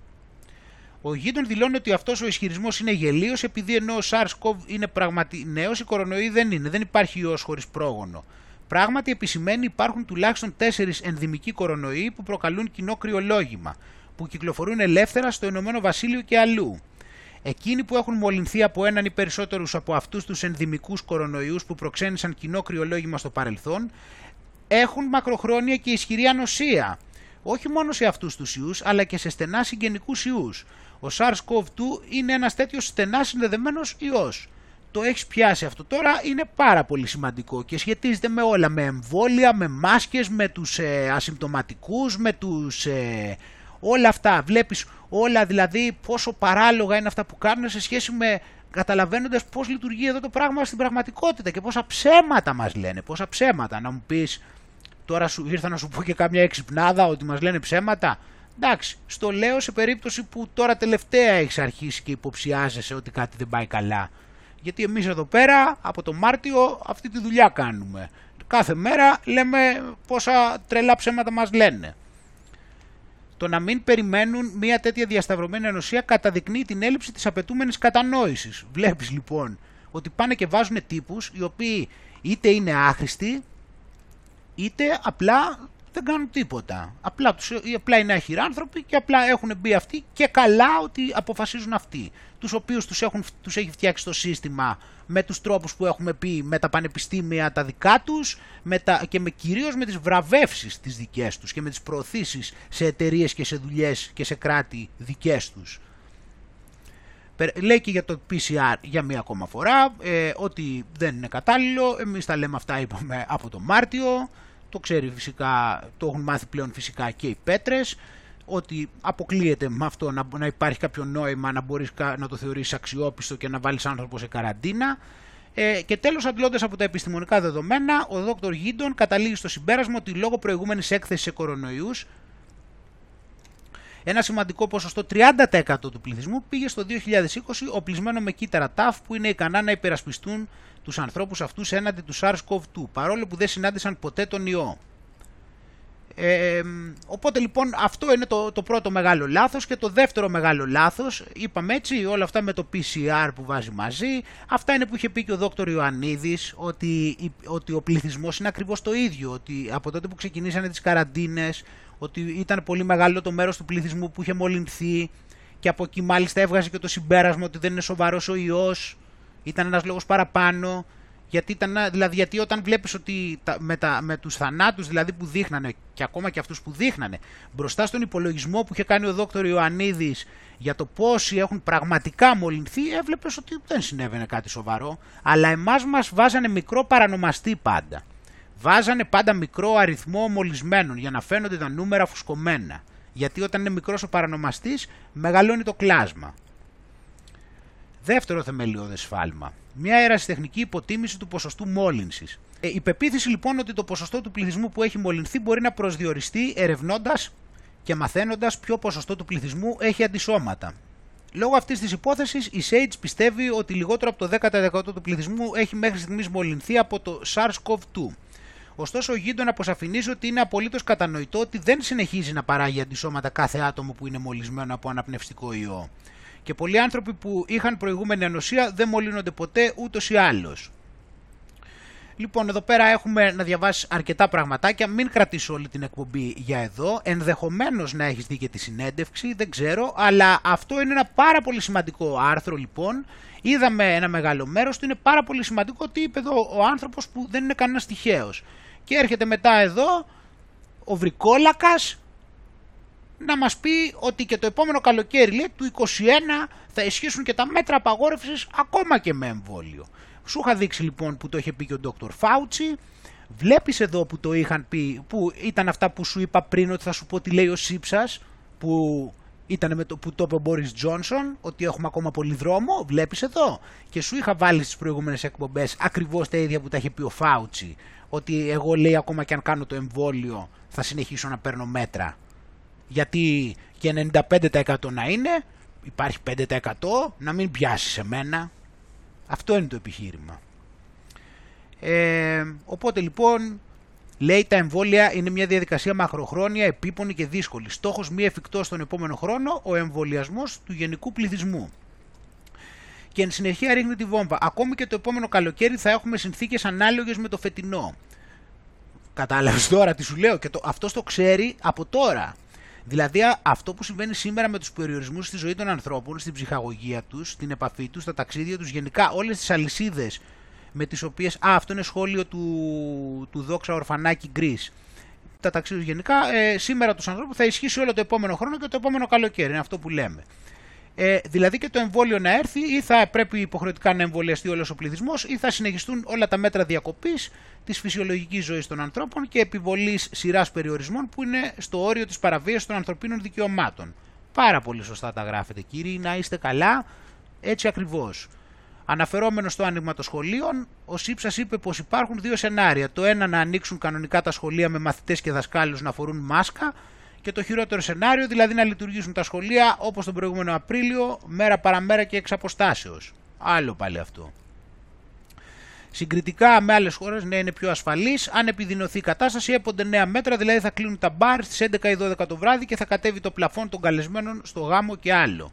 Ο Γίντον δηλώνει ότι αυτός ο ισχυρισμός είναι γελίος επειδή ενώ ο SARS-κοβ είναι πραγματι... νέος, η κορονοϊή δεν είναι, δεν υπάρχει ιός χωρίς πρόγονο. Πράγματι επισημαίνει υπάρχουν τουλάχιστον τέσσερις ενδημικοί κορονοϊοί που προκαλούν κοινό κρυολόγημα, που κυκλοφορούν ελεύθερα στο Ηνωμένο Βασίλειο και αλλού. Εκείνοι που έχουν μολυνθεί από έναν ή περισσότερους από αυτούς τους ενδημικούς κορονοϊούς που προξένησαν κοινό κρυολόγημα στο παρελθόν, έχουν μακροχρόνια και ισχυρή ανοσία. Όχι μόνο σε αυτούς τους ιούς, αλλά και σε στενά συγγενικούς ιούς. Ο SARS-κοβ δύο είναι ένας τέτοιος στενά συνδεδεμένος ιός. Το έχεις πιάσει αυτό τώρα, είναι πάρα πολύ σημαντικό και σχετίζεται με όλα, με εμβόλια, με μάσκες, με τους ε, ασυμπτωματικούς, με τους... Ε, όλα αυτά, βλέπεις όλα δηλαδή πόσο παράλογα είναι αυτά που κάνουν σε σχέση με... καταλαβαίνοντας πώς λειτουργεί εδώ το πράγμα στην πραγματικότητα και πόσα ψέματα μας λένε, πόσα ψέματα, να μου πεις... Τώρα σου ήρθα να σου πω και κάμια εξυπνάδα ότι μας λένε ψέματα. Εντάξει, στο λέω σε περίπτωση που τώρα τελευταία έχεις αρχίσει και υποψιάζεσαι ότι κάτι δεν πάει καλά. Γιατί εμείς εδώ πέρα από το Μάρτιο αυτή τη δουλειά κάνουμε. Κάθε μέρα λέμε πόσα τρελά ψέματα μας λένε. Το να μην περιμένουν μια τέτοια διασταυρωμένη ανοσία καταδεικνύει την έλλειψη της απαιτούμενης κατανόησης. Βλέπεις λοιπόν ότι πάνε και βάζουν τύπους οι οποίοι είτε είναι άχρηστοι, είτε απλά δεν κάνουν τίποτα. Απλά, τους, απλά είναι αχυράνθρωποι και απλά έχουν μπει αυτοί και καλά ότι αποφασίζουν αυτοί. Τους οποίους τους, έχουν, τους έχει φτιάξει το σύστημα με τους τρόπους που έχουμε πει, με τα πανεπιστήμια τα δικά τους με τα, και με, κυρίως με τις βραβεύσεις τις δικές τους και με τις προωθήσεις σε εταιρείες και σε δουλειές και σε κράτη δικές τους. Λέει και για το πι σι αρ για μία ακόμα φορά ε, ότι δεν είναι κατάλληλο. Εμείς τα λέμε αυτά, είπαμε, από το Μάρτιο. Το ξέρει φυσικά, το έχουν μάθει πλέον φυσικά και οι πέτρες, ότι αποκλείεται με αυτό να, να υπάρχει κάποιο νόημα να μπορείς να το θεωρήσεις αξιόπιστο και να βάλεις άνθρωπο σε καραντίνα. Ε, και τέλος, αντλώντας από τα επιστημονικά δεδομένα, ο δόκτωρ Γίντον καταλήγει στο συμπέρασμα ότι λόγω προηγούμενης έκθεσης σε κορονοϊούς, ένα σημαντικό ποσοστό τριάντα τοις εκατό του πληθυσμού πήγε στο δύο χιλιάδες είκοσι οπλισμένο με κύτταρα ταφ που είναι ικανά να υπερασπιστούν τους ανθρώπους αυτούς έναντι του SARS-κοβ δύο, παρόλο που δεν συνάντησαν ποτέ τον ιό. Ε, οπότε λοιπόν αυτό είναι το, το πρώτο μεγάλο λάθος. Και το δεύτερο μεγάλο λάθος, είπαμε έτσι, όλα αυτά με το πι σι αρ που βάζει μαζί, αυτά είναι που είχε πει και ο δόκτωρ Ιωαννίδης, ότι, ότι ο πληθυσμός είναι ακριβώς το ίδιο, ότι από τότε που ξεκινήσανε τις καραντίνες, ότι ήταν πολύ μεγάλο το μέρος του πληθυσμού που είχε μολυνθεί και από εκεί μάλιστα έβγαζε και το συμπέρασμα ότι δεν είναι σοβαρός ο ιός, ήταν ένας λόγος παραπάνω. Γιατί, ήταν, δηλαδή, γιατί όταν βλέπεις ότι τα, με, τα, με τους θανάτους δηλαδή που δείχνανε και ακόμα και αυτούς που δείχνανε μπροστά στον υπολογισμό που είχε κάνει ο δόκτωρ Ιωαννίδης για το πόσοι έχουν πραγματικά μολυνθεί, έβλεπες ότι δεν συνέβαινε κάτι σοβαρό, αλλά εμάς μας βάζανε μικρό παρανομαστή πάντα. Βάζανε πάντα μικρό αριθμό μολυσμένων για να φαίνονται τα νούμερα φουσκωμένα. Γιατί όταν είναι μικρός ο παρανομαστής μεγαλώνει το κλάσμα. Δεύτερο θεμελιώδες σφάλμα. Μια αερασιτεχνική υποτίμηση του ποσοστού μόλυνσης. Ε, η πεποίθηση λοιπόν ότι το ποσοστό του πληθυσμού που έχει μολυνθεί μπορεί να προσδιοριστεί ερευνώντας και μαθαίνοντας ποιο ποσοστό του πληθυσμού έχει αντισώματα. Λόγω αυτής της υπόθεσης, η Sage πιστεύει ότι λιγότερο από το δέκα τοις εκατό του πληθυσμού έχει μέχρι στιγμής μολυνθεί από το SARS-κοβ δύο. Ωστόσο, ο Γίντον αποσαφηνίζει ότι είναι απολύτως κατανοητό ότι δεν συνεχίζει να παράγει αντισώματα κάθε άτομο που είναι μολυσμένο από αναπνευστικό ιό. Και πολλοί άνθρωποι που είχαν προηγούμενη ανοσία δεν μολύνονται ποτέ ούτως ή άλλως. Λοιπόν, εδώ πέρα έχουμε να διαβάσεις αρκετά πραγματάκια. Μην κρατήσω όλη την εκπομπή για εδώ. Ενδεχομένως να έχεις δει και τη συνέντευξη, δεν ξέρω. Αλλά αυτό είναι ένα πάρα πολύ σημαντικό άρθρο, λοιπόν. Είδαμε ένα μεγάλο μέρος του. Είναι πάρα πολύ σημαντικό τι είπε εδώ ο άνθρωπος που δεν είναι κανένας τυχαίος. Και έρχεται μετά εδώ ο βρικόλακας να μας πει ότι και το επόμενο καλοκαίρι, λέει, του είκοσι ένα θα ισχύσουν και τα μέτρα απαγόρευσης ακόμα και με εμβόλιο. Σου είχα δείξει λοιπόν που το είχε πει και ο ντόκτορ Φάουτσι. Βλέπεις εδώ που το είχαν πει, που ήταν αυτά που σου είπα πριν ότι θα σου πω τι λέει ο Σύψας, που, ήταν με το, που το είπε ο Μπόρις Τζόνσον, ότι έχουμε ακόμα πολύ δρόμο. Βλέπεις εδώ. Και σου είχα βάλει στις προηγούμενες εκπομπές ακριβώς τα ίδια που τα είχε πει ο Φάουτσι, ότι εγώ, λέει, ακόμα και αν κάνω το εμβόλιο θα συνεχίσω να παίρνω μέτρα. Γιατί και ενενήντα πέντε τοις εκατό να είναι, υπάρχει πέντε τοις εκατό να μην πιάσει εμένα. Αυτό είναι το επιχείρημα. Ε, οπότε λοιπόν, λέει, τα εμβόλια είναι μια διαδικασία μακροχρόνια, επίπονη και δύσκολη. Στόχος μη εφικτός στον επόμενο χρόνο, ο εμβολιασμός του γενικού πληθυσμού. Και εν συνεχεία ρίχνει τη βόμβα. Ακόμη και το επόμενο καλοκαίρι θα έχουμε συνθήκες ανάλογες με το φετινό. Κατάλαβες τώρα τι σου λέω, και το, αυτός το ξέρει από τώρα. Δηλαδή αυτό που συμβαίνει σήμερα με τους περιορισμούς στη ζωή των ανθρώπων, στην ψυχαγωγία τους, στην επαφή τους, στα ταξίδια τους, γενικά όλες τις αλυσίδες με τις οποίες... Α, αυτό είναι σχόλιο του, του Δόξα Ορφανάκη Γκρίς. Τα ταξίδια γενικά, ε, σήμερα τους ανθρώπους θα ισχύσει όλο το επόμενο χρόνο και το επόμενο καλοκαίρι, είναι αυτό που λέμε. Ε, δηλαδή και το εμβόλιο να έρθει, ή θα πρέπει υποχρεωτικά να εμβολιαστεί όλος ο πληθυσμός, ή θα συνεχιστούν όλα τα μέτρα διακοπής της φυσιολογικής ζωής των ανθρώπων και επιβολής σειράς περιορισμών που είναι στο όριο της παραβίασης των ανθρωπίνων δικαιωμάτων. Πάρα πολύ σωστά τα γράφετε, κύριοι, να είστε καλά, έτσι ακριβώς. Αναφερόμενο στο άνοιγμα των σχολείων, ο Σύψας είπε πως υπάρχουν δύο σενάρια. Το ένα, να ανοίξουν κανονικά τα σχολεία με μαθητές και δασκάλους να φορούν μάσκα, και το χειρότερο σενάριο, δηλαδή να λειτουργήσουν τα σχολεία όπως τον προηγούμενο Απρίλιο, μέρα παραμέρα και εξ αποστάσεως. Άλλο πάλι αυτό. Συγκριτικά με άλλες χώρες, ναι, είναι πιο ασφαλής. Αν επιδεινωθεί η κατάσταση, έπονται νέα μέτρα, δηλαδή θα κλείνουν τα μπαρ στις έντεκα ή δώδεκα το βράδυ και θα κατέβει το πλαφόν των καλεσμένων στο γάμο και άλλο.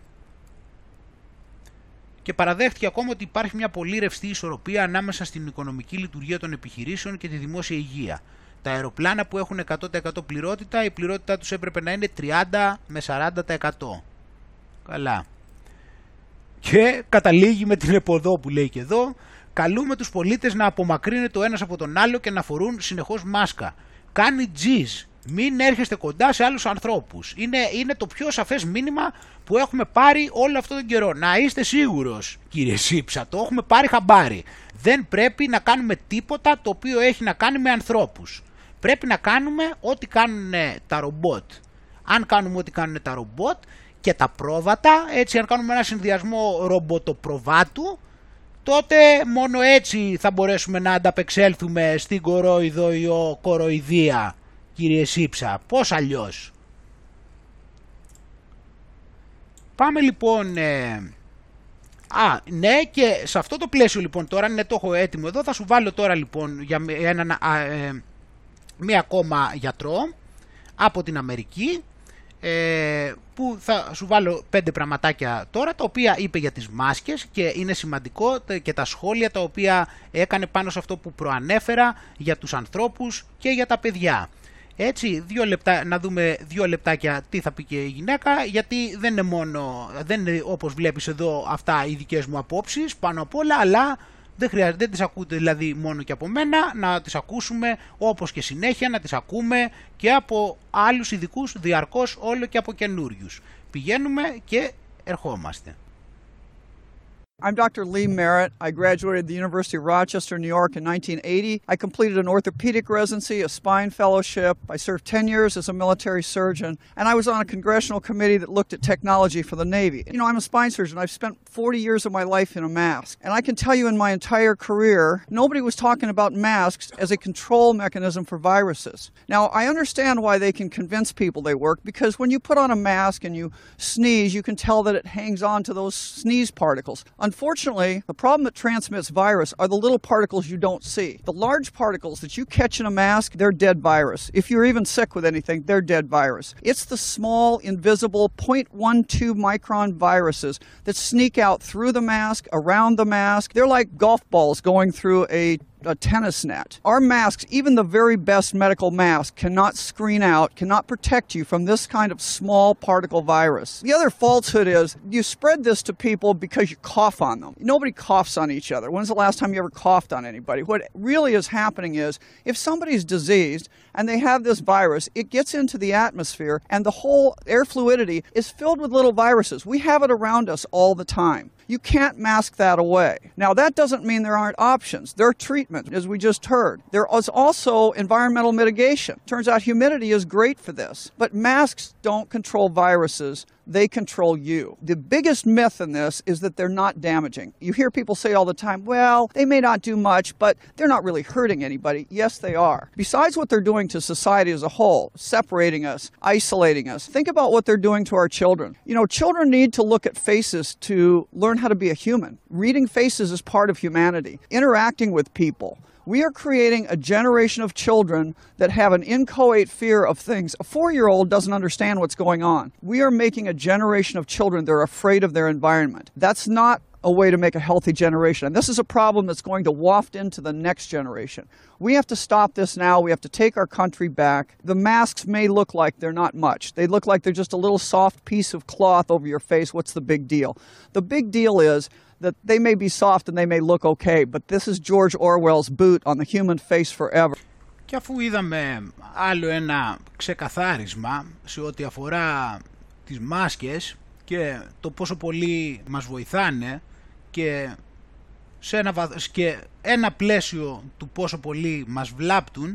Και παραδέχτηκε ακόμα ότι υπάρχει μια πολύ ρευστή ισορροπία ανάμεσα στην οικονομική λειτουργία των επιχειρήσεων και τη δημόσια υγεία. Τα αεροπλάνα που έχουν εκατό τοις εκατό πληρότητα, η πληρότητά τους έπρεπε να είναι τριάντα με σαράντα τοις εκατό. Καλά. Και καταλήγει με την εποδό που λέει και εδώ. Καλούμε τους πολίτες να απομακρύνεται ο ένας από τον άλλο και να φορούν συνεχώς μάσκα. Κάνει τζιζ. Μην έρχεστε κοντά σε άλλους ανθρώπους. Είναι, είναι το πιο σαφές μήνυμα που έχουμε πάρει όλο αυτόν τον καιρό. Να είστε σίγουρος, κύριε Σύψα, το έχουμε πάρει χαμπάρι. Δεν πρέπει να κάνουμε τίποτα το οποίο έχει να κάνει με ανθρώπους. Πρέπει να κάνουμε ό,τι κάνουν τα ρομπότ. Αν κάνουμε ό,τι κάνουν τα ρομπότ και τα πρόβατα, έτσι, αν κάνουμε ένα συνδυασμό ρομποτοπροβάτου, τότε μόνο έτσι θα μπορέσουμε να ανταπεξέλθουμε στην κοροϊδοϊό κοροϊδία, κύριε Σύψα. Πώς αλλιώς? Πάμε λοιπόν... Ε... Α, ναι, και σε αυτό το πλαίσιο λοιπόν τώρα, ναι, το έχω έτοιμο εδώ, θα σου βάλω τώρα λοιπόν για έναν, α, ε, μία ακόμα γιατρό από την Αμερική, ε, που θα σου βάλω πέντε πραγματάκια τώρα, τα οποία είπε για τις μάσκες και είναι σημαντικό, και τα σχόλια τα οποία έκανε πάνω σε αυτό που προανέφερα για τους ανθρώπους και για τα παιδιά. Έτσι, δύο λεπτά, να δούμε δύο λεπτάκια τι θα πει και η γυναίκα, γιατί δεν είναι μόνο, δεν είναι όπως βλέπεις εδώ αυτά οι δικές μου απόψεις πάνω απ' όλα, αλλά δεν χρειάζεται, δεν τις ακούτε δηλαδή μόνο και από μένα, να τις ακούσουμε όπως και συνέχεια, να τις ακούμε και από άλλους ειδικούς διαρκώς, όλο και από καινούριους. Πηγαίνουμε και ερχόμαστε. I'm Doctor Lee Merritt. I graduated the University of Rochester, New York in nineteen eighty. I completed an orthopedic residency, a spine fellowship. I served ten years as a military surgeon, and I was on a congressional committee that looked at technology for the Navy. You know, I'm a spine surgeon. I've spent forty years of my life in a mask, and I can tell you in my entire career, nobody was talking about masks as a control mechanism for viruses. Now, I understand why they can convince people they work, because when you put on a mask and you sneeze, you can tell that it hangs on to those sneeze particles. Unfortunately, the problem that transmits virus are the little particles you don't see. The large particles that you catch in a mask, they're dead virus. If you're even sick with anything, they're dead virus. It's the small, invisible zero point one two micron viruses that sneak out through the mask, around the mask. They're like golf balls going through a a tennis net. Our masks, even the very best medical mask, cannot screen out, cannot protect you from this kind of small particle virus. The other falsehood is you spread this to people because you cough on them. Nobody coughs on each other. When's the last time you ever coughed on anybody? What really is happening is if somebody's diseased and they have this virus, it gets into the atmosphere and the whole air fluidity is filled with little viruses. We have it around us all the time. You can't mask that away. Now, that doesn't mean there aren't options. There are treatments, as we just heard. There is also environmental mitigation. Turns out humidity is great for this. But masks don't control viruses. They control you. The biggest myth in this is that they're not damaging. You hear people say all the time, well, they may not do much, but they're not really hurting anybody. Yes, they are. Besides what they're doing to society as a whole, separating us, isolating us, think about what they're doing to our children. You know, children need to look at faces to learn how to be a human. Reading faces is part of humanity. Interacting with people. We are creating a generation of children that have an inchoate fear of things. A four-year-old doesn't understand what's going on. We are making a generation of children that are afraid of their environment. That's not a way to make a healthy generation. And this is a problem that's going to waft into the next generation. We have to stop this now. We have to take our country back. The masks may look like they're not much. They look like they're just a little soft piece of cloth over your face. What's the big deal? The big deal is that they may be soft and they may look okay, but this is George Orwell's boot on the human face forever. Και αφού είδαμε άλλο ένα ξεκαθάρισμα σε ό,τι αφορά τις μάσκες και το πόσο πολύ μας βοηθάνε και σε ένα, και ένα πλαίσιο του πόσο πολύ μας βλάπτουν,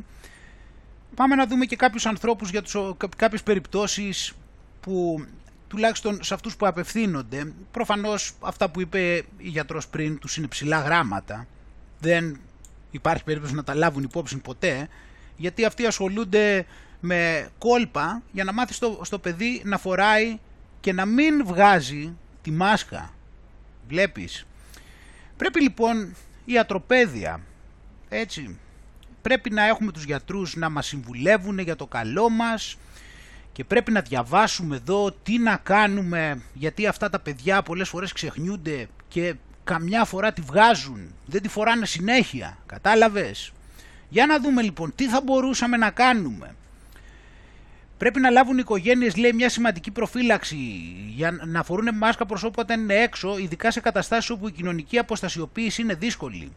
πάμε να δούμε και κάποιους ανθρώπους για τους, κάποιες περιπτώσεις που τουλάχιστον σε αυτούς που απευθύνονται. Προφανώς αυτά που είπε η γιατρός πριν τους είναι ψηλά γράμματα, δεν υπάρχει περίπτωση να τα λάβουν υπόψη ποτέ, γιατί αυτοί ασχολούνται με κόλπα για να μάθει στο, στο παιδί να φοράει και να μην βγάζει τη μάσκα. Βλέπεις. Πρέπει λοιπόν η ιατροπαίδεια, έτσι, πρέπει να έχουμε τους γιατρούς να μας συμβουλεύουν για το καλό μας και πρέπει να διαβάσουμε εδώ τι να κάνουμε, γιατί αυτά τα παιδιά πολλές φορές ξεχνιούνται και καμιά φορά τη βγάζουν, δεν τη φοράνε συνέχεια, κατάλαβες. Για να δούμε λοιπόν τι θα μπορούσαμε να κάνουμε. Πρέπει να λάβουν οι οικογένειες, λέει, μια σημαντική προφύλαξη για να φορούν μάσκα προσώπου όταν είναι έξω, ειδικά σε καταστάσεις όπου η κοινωνική αποστασιοποίηση είναι δύσκολη.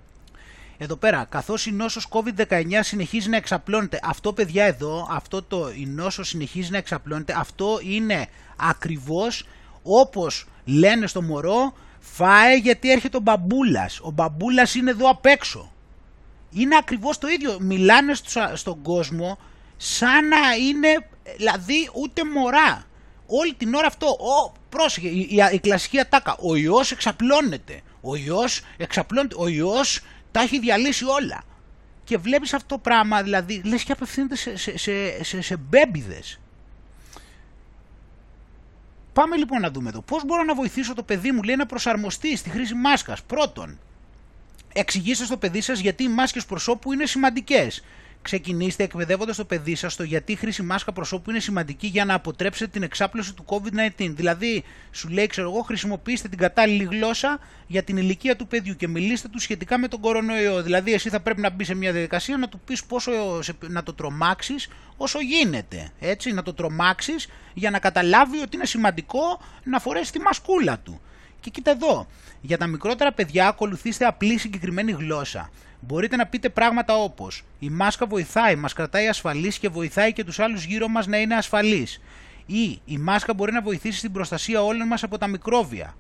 Εδώ πέρα, καθώς η νόσος κόβιντ δεκαεννιά συνεχίζει να εξαπλώνεται, αυτό παιδιά εδώ, αυτό το η νόσος συνεχίζει να εξαπλώνεται, αυτό είναι ακριβώς όπως λένε στο μωρό, φάε γιατί έρχεται ο μπαμπούλας, ο μπαμπούλας είναι εδώ απ' έξω. Είναι ακριβώς το ίδιο, μιλάνε στο, στον κόσμο σαν να είναι, δηλαδή ούτε μωρά. Όλη την ώρα αυτό, ο, πρόσεχε, η, η, η κλασική ατάκα, ο ιός εξαπλώνεται, ο ιός εξαπλώνεται, ο ιός τα έχει διαλύσει όλα. Και βλέπεις αυτό το πράγμα, δηλαδή, λες και απευθύνεται σε, σε, σε, σε, σε μπέμπιδες. Πάμε λοιπόν να δούμε εδώ. Πώς μπορώ να βοηθήσω το παιδί μου, λέει, να προσαρμοστεί στη χρήση μάσκας. Πρώτον, εξηγήστε στο παιδί σας γιατί οι μάσκες προσώπου είναι σημαντικές. ξεκινήστε εκπαιδεύοντας το παιδί σας στο γιατί η χρήση μάσκα προσώπου είναι σημαντική για να αποτρέψετε την εξάπλωση του κόβιντ εννιά. Δηλαδή, σου λέει, ξέρω εγώ, χρησιμοποιήστε την κατάλληλη γλώσσα για την ηλικία του παιδιού και μιλήστε του σχετικά με τον κορονοϊό. Δηλαδή, εσύ θα πρέπει να μπει σε μια διαδικασία να του πεις πόσο, να το τρομάξεις όσο γίνεται. Έτσι, να το τρομάξεις για να καταλάβει ότι είναι σημαντικό να φορέσει τη μασκούλα του. Και κοίτα εδώ, για τα μικρότερα παιδιά ακολουθήστε απλή συγκεκριμένη γλώσσα. Μπορείτε να πείτε πράγματα όπως «Η μάσκα βοηθάει, μας κρατάει ασφαλείς και βοηθάει και τους άλλους γύρω μας να είναι ασφαλείς» ή «Η μάσκα μπορεί να βοηθήσει στην προστασία όλων μας από τα μικρόβια».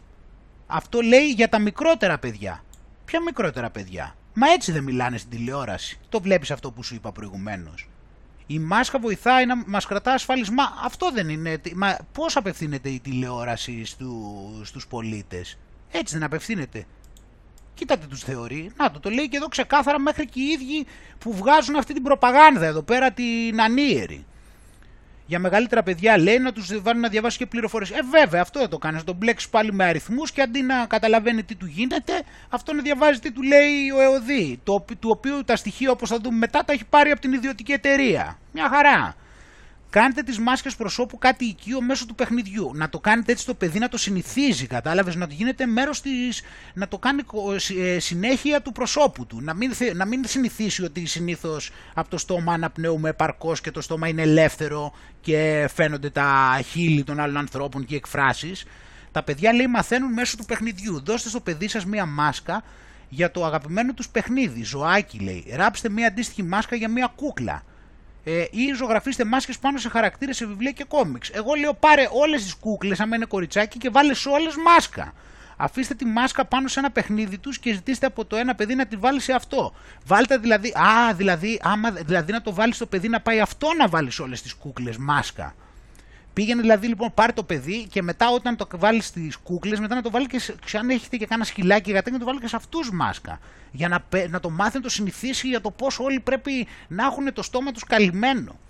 Αυτό λέει για τα μικρότερα παιδιά. Ποια μικρότερα παιδιά? Μα έτσι δεν μιλάνε στην τηλεόραση. Το βλέπεις αυτό που σου είπα προηγουμένως. Η μάσκα βοηθάει να μας κρατά ασφαλείς. Μα αυτό δεν είναι. Μα πώς απευθύνεται η τηλεόραση στου, στους πολίτες? Έτσι δεν απευθύνεται. Κοίτατε τους θεωρεί. Να το, το λέει και εδώ ξεκάθαρα μέχρι και οι ίδιοι που βγάζουν αυτή την προπαγάνδα εδώ πέρα, την ανίερη. Για μεγαλύτερα παιδιά λέει να τους βάλουν να διαβάσουν και πληροφορίες. Ε, βέβαια, αυτό δεν το κάνεις. Τον μπλέξεις πάλι με αριθμούς και αντί να καταλαβαίνει τι του γίνεται, αυτό να διαβάζει τι του λέει ο ΕΟΔΗ. Το, του οποίου τα στοιχεία, όπως θα δούμε μετά, τα έχει πάρει από την ιδιωτική εταιρεία. Μια χαρά. Κάντε τις μάσκες προσώπου κάτι οικείο μέσω του παιχνιδιού. Να το κάνετε έτσι το παιδί να το συνηθίζει, κατάλαβες, να το γίνεται μέρος της, να το κάνει συνέχεια του προσώπου του. Να μην, να μην συνηθίσει ότι συνήθως από το στόμα αναπνέουμε επαρκώς και το στόμα είναι ελεύθερο και φαίνονται τα χείλη των άλλων ανθρώπων και οι εκφράσεις. Τα παιδιά, λέει, μαθαίνουν μέσω του παιχνιδιού. Δώστε στο παιδί σας μία μάσκα για το αγαπημένο τους παιχνίδι. Ζωάκι, λέει. Ράψτε μία αντίστοιχη μάσκα για μία κούκλα. Ε, ή ζωγραφίστε μάσκες πάνω σε χαρακτήρες σε βιβλία και κόμιξ. Εγώ λέω πάρε όλες τις κούκλες, άμα είναι κοριτσάκι, και βάλε σε όλες μάσκα. Αφήστε τη μάσκα πάνω σε ένα παιχνίδι τους και ζητήστε από το ένα παιδί να τη βάλει σε αυτό. Βάλτε δηλαδή, α, δηλαδή, άμα, δηλαδή να το βάλει στο παιδί να πάει αυτό να βάλει σε όλες τις κούκλες μάσκα. Πήγαινε δηλαδή, λοιπόν, πάρε το παιδί και μετά όταν το βάλει στις κούκλες, μετά να το βάλει και σε, αν έχετε και κάνα σκυλάκι γατί, να το βάλει και σε αυτούς μάσκα. Για να, να το μάθει, να το συνηθίσει για το πώς όλοι πρέπει να έχουν το στόμα τους καλυμμένο.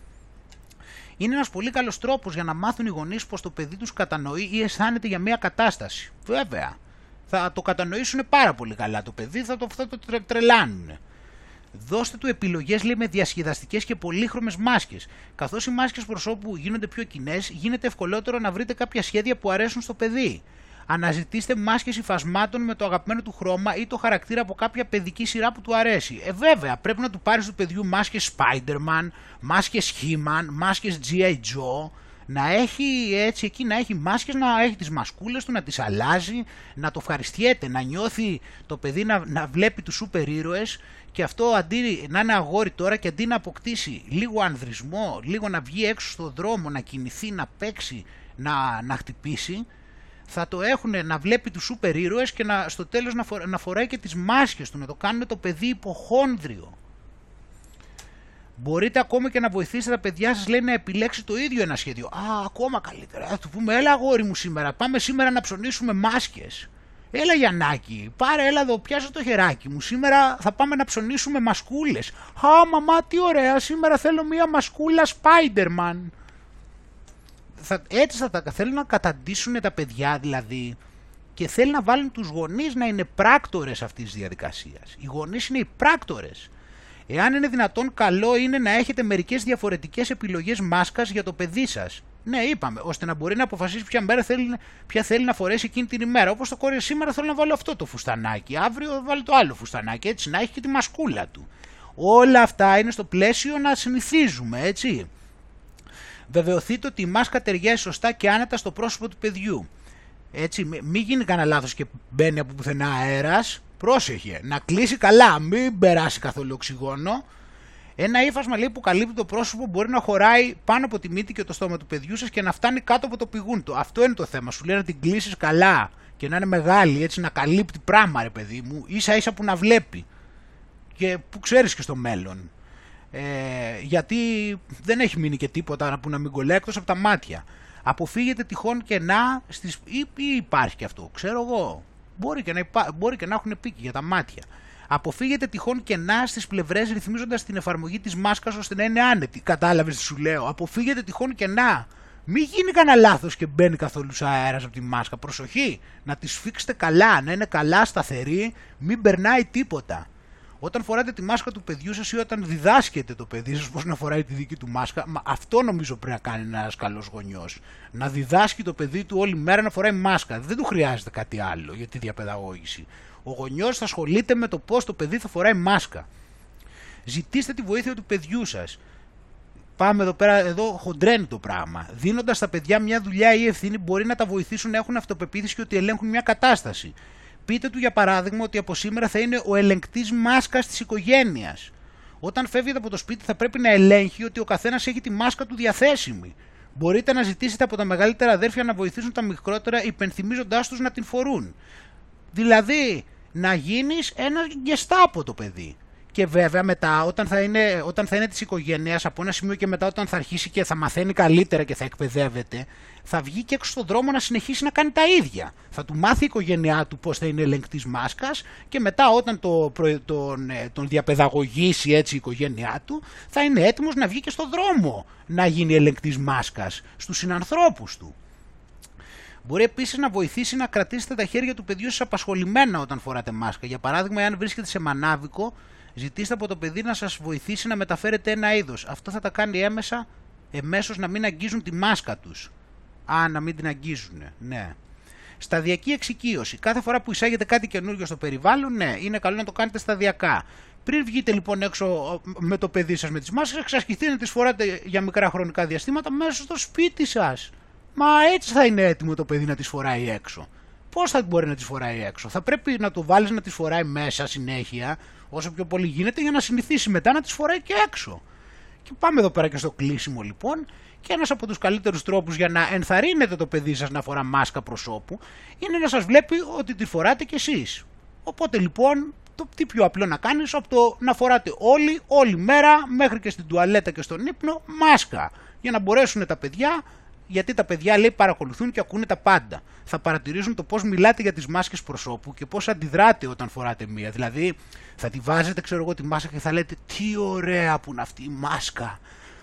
Είναι ένας πολύ καλός τρόπος για να μάθουν οι γονείς πως το παιδί τους κατανοεί ή αισθάνεται για μια κατάσταση. Βέβαια, θα το κατανοήσουν πάρα πολύ καλά το παιδί, θα το, θα το τρε, τρελάνουν. Δώστε του επιλογές, λέει, με διασκεδαστικές και πολύχρωμες μάσκες. Καθώς οι μάσκες προσώπου γίνονται πιο κοινές, γίνεται ευκολότερο να βρείτε κάποια σχέδια που αρέσουν στο παιδί. Αναζητήστε μάσκες υφασμάτων με το αγαπημένο του χρώμα ή το χαρακτήρα από κάποια παιδική σειρά που του αρέσει. Ε, βέβαια, πρέπει να του πάρεις του παιδιού μάσκες Spider-Man, μάσκες He-Man, μάσκες τζι άι. Joe. Να έχει έτσι εκεί, να έχει μάσκες, να έχει τις μασκούλες του, να τις αλλάζει, να το ευχαριστιέται, να νιώθει το παιδί να, να βλέπει τους σούπερ ήρωες, και αυτό αντί να είναι αγόρι τώρα και αντί να αποκτήσει λίγο ανδρισμό, λίγο να βγει έξω στον δρόμο, να κινηθεί, να παίξει, να, να χτυπήσει, θα το έχουν να βλέπει τους σούπερ ήρωες και να, στο τέλος να, φορά, να φοράει και τις μάσκες του, να το κάνουν το παιδί υποχόνδριο. Μπορείτε ακόμα και να βοηθήσετε τα παιδιά σας, λέει, να επιλέξει το ίδιο ένα σχέδιο. Α, ακόμα καλύτερα. Θα του πούμε, έλα αγόρι μου σήμερα, πάμε σήμερα να ψωνίσουμε μάσκες. Έλα Γιαννάκη, πάρε, έλα εδώ, πιάσε το χεράκι μου. Σήμερα θα πάμε να ψωνίσουμε μασκούλες. Α, μαμά, τι ωραία, σήμερα θέλω μία μασκούλα Spider-Man. Θα, έτσι θα τα θέλουν να καταντήσουν τα παιδιά δηλαδή, και θέλουν να βάλουν τους γονείς να είναι πράκτορες αυτής της διαδικασίας. Οι γονείς είναι οι πράκτορες. Εάν είναι δυνατόν, καλό είναι να έχετε μερικές διαφορετικές επιλογές μάσκας για το παιδί σας. Ναι, είπαμε, ώστε να μπορεί να αποφασίσει ποια μέρα θέλει, ποια θέλει να φορέσει εκείνη την ημέρα. Όπως το κόρη, σήμερα θέλω να βάλω αυτό το φουστανάκι, αύριο βάλω το άλλο φουστανάκι, έτσι, να έχει και τη μασκούλα του. Όλα αυτά είναι στο πλαίσιο να συνηθίζουμε, έτσι. Βεβαιωθείτε ότι η μάσκα ταιριάζει σωστά και άνετα στο πρόσωπο του παιδιού. Έτσι, μην γίνει κανένα λάθος και μπαίνει από πουθενά αέρας. Πρόσεχε, να κλείσει καλά, μην περάσει καθόλου οξυγόνο. Ένα ύφασμα, λέει, που καλύπτει το πρόσωπο μπορεί να χωράει πάνω από τη μύτη και το στόμα του παιδιού σας και να φτάνει κάτω από το πηγούντο. Αυτό είναι το θέμα. Σου λέει να την κλείσεις καλά και να είναι μεγάλη, έτσι, να καλύπτει πράγμα, ρε παιδί μου, ίσα ίσα που να βλέπει. Και που ξέρεις και στο μέλλον. Ε, γιατί δεν έχει μείνει και τίποτα που να μην κολλάει εκτός από τα μάτια. Αποφύγετε τυχόν κενά στις... ή, ή υπάρχει και αυτό, ξέρω εγώ. Μπορεί και, να υπά... μπορεί και να έχουν πήκη για τα μάτια. Αποφύγετε τυχόν κενά στις πλευρές ρυθμίζοντας την εφαρμογή της μάσκας ώστε να είναι άνετη. Κατάλαβες τι σου λέω. Αποφύγετε τυχόν κενά. Μην γίνει κανένα λάθος και μπαίνει καθόλου αέρας από τη μάσκα. Προσοχή, να τη σφίξετε καλά, να είναι καλά σταθερή, μην περνάει τίποτα. Όταν φοράτε τη μάσκα του παιδιού σας ή όταν διδάσκετε το παιδί σας πώς να φοράει τη δική του μάσκα, αυτό νομίζω πρέπει να κάνει ένας καλός γονιός. Να διδάσκει το παιδί του όλη μέρα να φοράει μάσκα. Δεν του χρειάζεται κάτι άλλο για τη διαπαιδαγώγηση. Ο γονιός θα ασχολείται με το πώς το παιδί θα φοράει μάσκα. Ζητήστε τη βοήθεια του παιδιού σας. Πάμε εδώ πέρα, εδώ χοντρένει το πράγμα. Δίνοντας στα παιδιά μια δουλειά ή ευθύνη, μπορεί να τα βοηθήσουν να έχουν αυτοπεποίθηση και ότι ελέγχουν μια κατάσταση. Πείτε του για παράδειγμα ότι από σήμερα θα είναι ο ελεγκτής μάσκας της οικογένειας. Όταν φεύγετε από το σπίτι θα πρέπει να ελέγχει ότι ο καθένας έχει τη μάσκα του διαθέσιμη. Μπορείτε να ζητήσετε από τα μεγαλύτερα αδέρφια να βοηθήσουν τα μικρότερα υπενθυμίζοντάς τους να την φορούν. Δηλαδή να γίνεις ένα γκεστάπο το παιδί. Και βέβαια μετά όταν θα, είναι, όταν θα είναι της οικογένειας, από ένα σημείο και μετά όταν θα αρχίσει και θα μαθαίνει καλύτερα και θα εκπαιδεύεται, θα βγει και έξω στον δρόμο να συνεχίσει να κάνει τα ίδια. Θα του μάθει η οικογένειά του πώς θα είναι ελεγκτής μάσκας και μετά όταν το, τον, τον διαπαιδαγωγήσει έτσι η οικογένειά του, θα είναι έτοιμος να βγει και στον δρόμο να γίνει ελεγκτής μάσκας στους συνανθρώπους του. Μπορεί επίσης να βοηθήσει να κρατήσετε τα χέρια του παιδιού σας απασχολημένα όταν φοράτε μάσκα. Για παράδειγμα, εάν βρίσκεται σε μανάβικο, ζητήστε από το παιδί να σας βοηθήσει να μεταφέρετε ένα είδος. Αυτό θα τα κάνει έμεσα, εμέσως να μην αγγίζουν τη μάσκα τους. Α, να μην την αγγίζουν, ναι. Σταδιακή εξοικείωση. Κάθε φορά που εισάγετε κάτι καινούργιο στο περιβάλλον, ναι, είναι καλό να το κάνετε σταδιακά. Πριν βγείτε λοιπόν έξω με το παιδί σας με τις μάσκες, εξασκηθείτε να τις φοράτε για μικρά χρονικά διαστήματα μέσα στο σπίτι σας. Μα έτσι θα είναι έτοιμο το παιδί να τις φοράει έξω. Πώς θα μπορεί να τις φοράει έξω? Θα πρέπει να το βάλεις να τις φοράει μέσα συνέχεια, όσο πιο πολύ γίνεται, για να συνηθίσει μετά να τις φοράει και έξω. Και πάμε εδώ πέρα και στο κλείσιμο λοιπόν. Και ένας από τους καλύτερους τρόπους για να ενθαρρύνετε το παιδί σας να φορά μάσκα προσώπου είναι να σας βλέπει ότι τη φοράτε κι εσείς. Οπότε λοιπόν, το τι πιο απλό να κάνεις από το να φοράτε όλοι, όλη μέρα, μέχρι και στην τουαλέτα και στον ύπνο, μάσκα. Για να μπορέσουν τα παιδιά, γιατί τα παιδιά λέει παρακολουθούν και ακούνε τα πάντα. Θα παρατηρήσουν το πώς μιλάτε για τις μάσκες προσώπου και πώς αντιδράτε όταν φοράτε μία. Δηλαδή θα τη βάζετε, ξέρω εγώ, τη μάσκα και θα λέτε τι ωραία που είναι αυτή η μάσκα.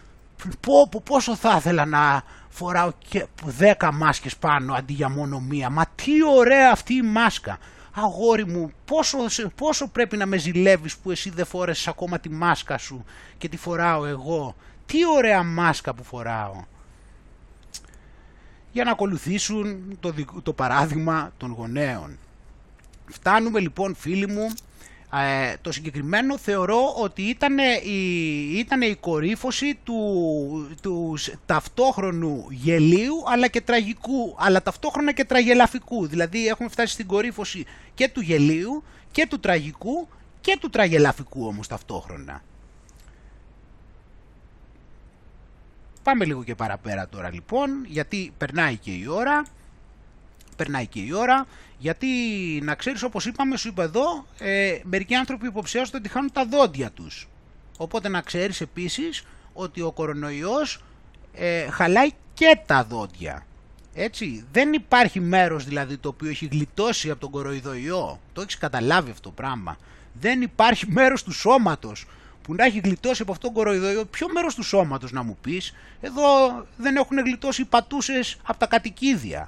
Πω, πω, πόσο θα ήθελα να φοράω και δέκα μάσκες πάνω αντί για μόνο μία. Μα τι ωραία αυτή η μάσκα. Αγόρι μου, πόσο, πόσο πρέπει να με ζηλεύεις που εσύ δεν φόρεσες ακόμα τη μάσκα σου και τη φοράω εγώ. Τι ωραία μάσκα που φοράω. Για να ακολουθήσουν το, το παράδειγμα των γονέων. Φτάνουμε λοιπόν, φίλοι μου, ε, το συγκεκριμένο θεωρώ ότι ήταν η, ήταν η κορύφωση του, του ταυτόχρονου γελίου αλλά και τραγικού, αλλά ταυτόχρονα και τραγελαφικού. Δηλαδή έχουμε φτάσει στην κορύφωση και του γελίου και του τραγικού και του τραγελαφικού όμως ταυτόχρονα. Πάμε λίγο και παραπέρα τώρα λοιπόν, γιατί περνάει και η ώρα, περνάει και η ώρα, γιατί να ξέρεις, όπως είπαμε, σου είπα εδώ, ε, μερικοί άνθρωποι υποψιάζονται ότι χάνουν τα δόντια τους. Οπότε να ξέρεις επίσης ότι ο κορονοϊός ε, χαλάει και τα δόντια. Έτσι, δεν υπάρχει μέρος δηλαδή το οποίο έχει γλιτώσει από τον κοροϊδοϊό, το έχεις καταλάβει αυτό το πράγμα. Δεν υπάρχει μέρος του σώματος που να έχει γλιτώσει από αυτόν τον κοροϊδοϊό. Ποιο μέρος του σώματος να μου πεις? Εδώ δεν έχουν γλιτώσει οι πατούσες από τα κατοικίδια.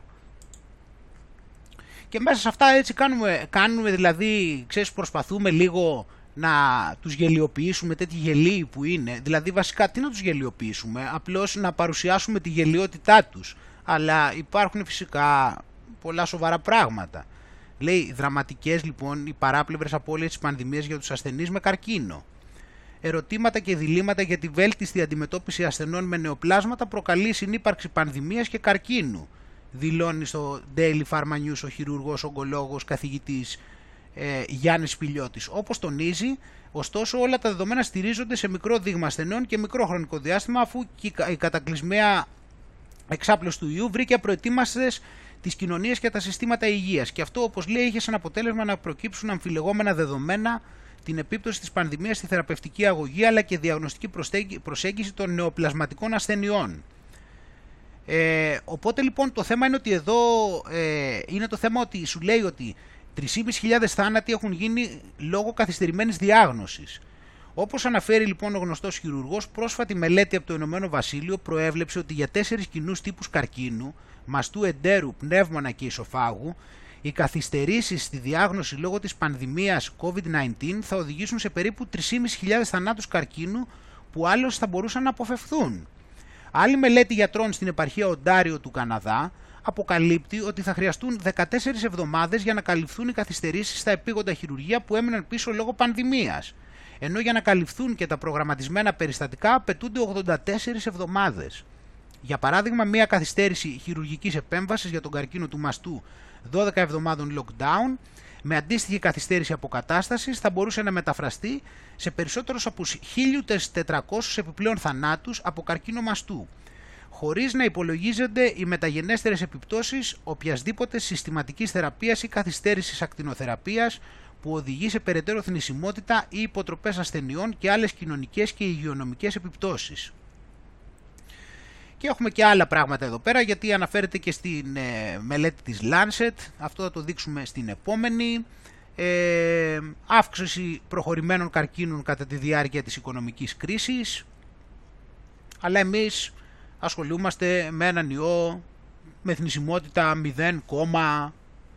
Και μέσα σε αυτά έτσι κάνουμε, κάνουμε δηλαδή, ξέρεις, προσπαθούμε λίγο να τους γελιοποιήσουμε τέτοιοι γελίοι που είναι. Δηλαδή βασικά τι να τους γελιοποιήσουμε? Απλώς να παρουσιάσουμε τη γελιότητά τους. Αλλά υπάρχουν φυσικά πολλά σοβαρά πράγματα. Λέει δραματικές λοιπόν οι παράπλευρες απώλειες της πανδημίας για τους ασθενείς με καρκίνο. Ερωτήματα και διλήμματα για τη βέλτιστη αντιμετώπιση ασθενών με νεοπλάσματα προκαλεί συνύπαρξη πανδημίας και καρκίνου, δηλώνει στο Daily Pharma News ο χειρουργός ογκολόγος καθηγητής ε, Γιάννης Πηλιώτης. Όπως τονίζει, ωστόσο όλα τα δεδομένα στηρίζονται σε μικρό δείγμα ασθενών και μικρό χρονικό διάστημα, αφού η κατακλυσμαία εξάπλωση του ιού βρήκε απροετοίμαστες τις κοινωνίες και τα συστήματα υγείας. Και αυτό, όπως λέει, είχε σαν αποτέλεσμα να προκύψουν αμφιλεγόμενα δεδομένα την επίπτωση της πανδημίας στη θεραπευτική αγωγή αλλά και διαγνωστική προσέγγιση των νεοπλασματικών ασθενειών. Ε, οπότε λοιπόν το θέμα είναι ότι εδώ ε, είναι το θέμα ότι σου λέει ότι τρεις χιλιάδες πεντακόσιοι θάνατοι έχουν γίνει λόγω καθυστερημένης διάγνωσης. Όπως αναφέρει λοιπόν ο γνωστός χειρουργός, πρόσφατη μελέτη από το Ηνωμένο Βασίλειο προέβλεψε ότι για τέσσερις κοινούς τύπους καρκίνου, μαστού εντέρου, πνεύμονα και ισοφάγου, Οι καθυστερήσεις στη διάγνωση λόγω της πανδημίας κόβιντ δεκαεννιά θα οδηγήσουν σε περίπου τρεις χιλιάδες πεντακόσιους θανάτους καρκίνου που άλλως θα μπορούσαν να αποφευθούν. Άλλη μελέτη γιατρών στην επαρχία Οντάριο του Καναδά αποκαλύπτει ότι θα χρειαστούν δεκατέσσερις εβδομάδες για να καλυφθούν οι καθυστερήσεις στα επίγοντα χειρουργεία που έμειναν πίσω λόγω πανδημίας, ενώ για να καλυφθούν και τα προγραμματισμένα περιστατικά απαιτούνται ογδόντα τέσσερις εβδομάδες. Για παράδειγμα, μια καθυστέρηση χειρουργικής επέμβασης για τον καρκίνο του μαστού δώδεκα εβδομάδων lockdown με αντίστοιχη καθυστέρηση αποκατάστασης θα μπορούσε να μεταφραστεί σε περισσότερους από χίλιους τετρακόσιους επιπλέον θανάτους από καρκίνο μαστού, χωρίς να υπολογίζονται οι μεταγενέστερες επιπτώσεις οποιασδήποτε συστηματικής θεραπείας ή καθυστέρησης ακτινοθεραπείας που οδηγεί σε περαιτέρω θνησιμότητα ή υποτροπές ασθενειών και άλλες κοινωνικές και υγειονομικές επιπτώσεις. Και έχουμε και άλλα πράγματα εδώ πέρα, γιατί αναφέρεται και στην ε, μελέτη της Lancet, αυτό θα το δείξουμε στην επόμενη, ε, αύξηση προχωρημένων καρκίνων κατά τη διάρκεια της οικονομικής κρίσης, αλλά εμείς ασχολούμαστε με έναν ιό με θνησιμότητα μηδέν κόμμα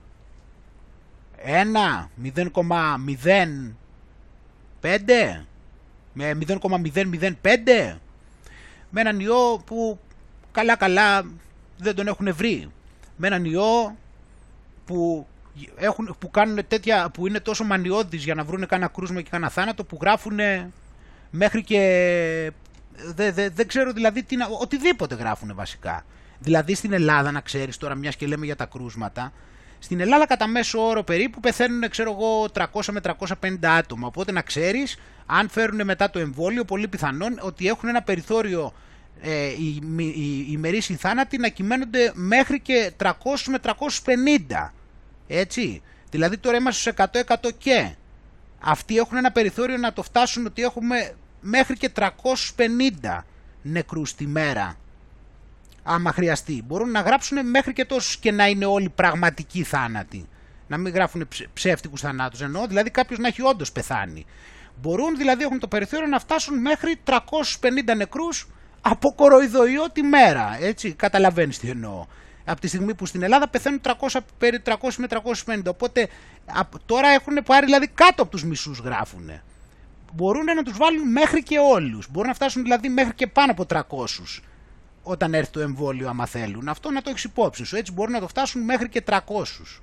ένα, μηδέν κόμμα μηδέν πέντε, με μηδέν κόμμα μηδέν μηδέν πέντε, με έναν ιό που καλά καλά δεν τον έχουν βρει, με έναν ιό που, έχουν, που, κάνουν τέτοια, που είναι τόσο μανιώδης για να βρουν κάνα κρούσμα και κάνα θάνατο που γράφουν μέχρι και δεν δε, δε ξέρω δηλαδή τι, οτιδήποτε γράφουν βασικά. Δηλαδή στην Ελλάδα, να ξέρεις τώρα, μιας και λέμε για τα κρούσματα, στην Ελλάδα κατά μέσο όρο περίπου πεθαίνουν, ξέρω εγώ, τριακόσια με τριακόσια πενήντα άτομα, οπότε να ξέρεις, αν φέρουν μετά το εμβόλιο, πολύ πιθανόν ότι έχουν ένα περιθώριο ε, οι, οι, οι ημερήσιοι θάνατοι να κυμαίνονται μέχρι και τριακόσιους με τριακόσιους πενήντα, έτσι, δηλαδή τώρα είμαστε στους εκατό εκατό και αυτοί έχουν ένα περιθώριο να το φτάσουν ότι έχουμε μέχρι και τριακόσιους πενήντα νεκρούς τη μέρα, άμα χρειαστεί. Μπορούν να γράψουν μέχρι και τόσους και να είναι όλοι πραγματικοί θάνατοι, να μην γράφουν ψεύτικους θανάτους, εννοώ δηλαδή κάποιος να έχει όντως πεθάνει. Μπορούν δηλαδή, έχουν το περιθώριο να φτάσουν μέχρι τριακόσιους πενήντα νεκρούς από κοροϊδοϊό τη μέρα, έτσι, καταλαβαίνεις τι εννοώ. Από τη στιγμή που στην Ελλάδα πεθαίνουν τριακόσια με τριακόσιους πενήντα, οπότε τώρα έχουν πάρει δηλαδή κάτω από τους μισούς γράφουν. Μπορούν να τους βάλουν μέχρι και όλους, μπορούν να φτάσουν δηλαδή μέχρι και πάνω από τριακόσιους όταν έρθει το εμβόλιο, άμα θέλουν. Αυτό να το έχεις υπόψη σου, έτσι μπορούν να το φτάσουν μέχρι και τριακόσιους.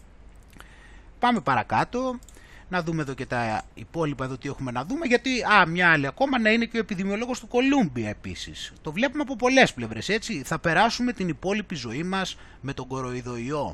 Πάμε παρακάτω, να δούμε εδώ και τα υπόλοιπα εδώ τι έχουμε να δούμε, γιατί α, μια άλλη ακόμα να είναι και ο επιδημιολόγος του Κολούμπια επίσης. Το βλέπουμε από πολλές πλευρές, έτσι, θα περάσουμε την υπόλοιπη ζωή μας με τον κοροϊδοϊό.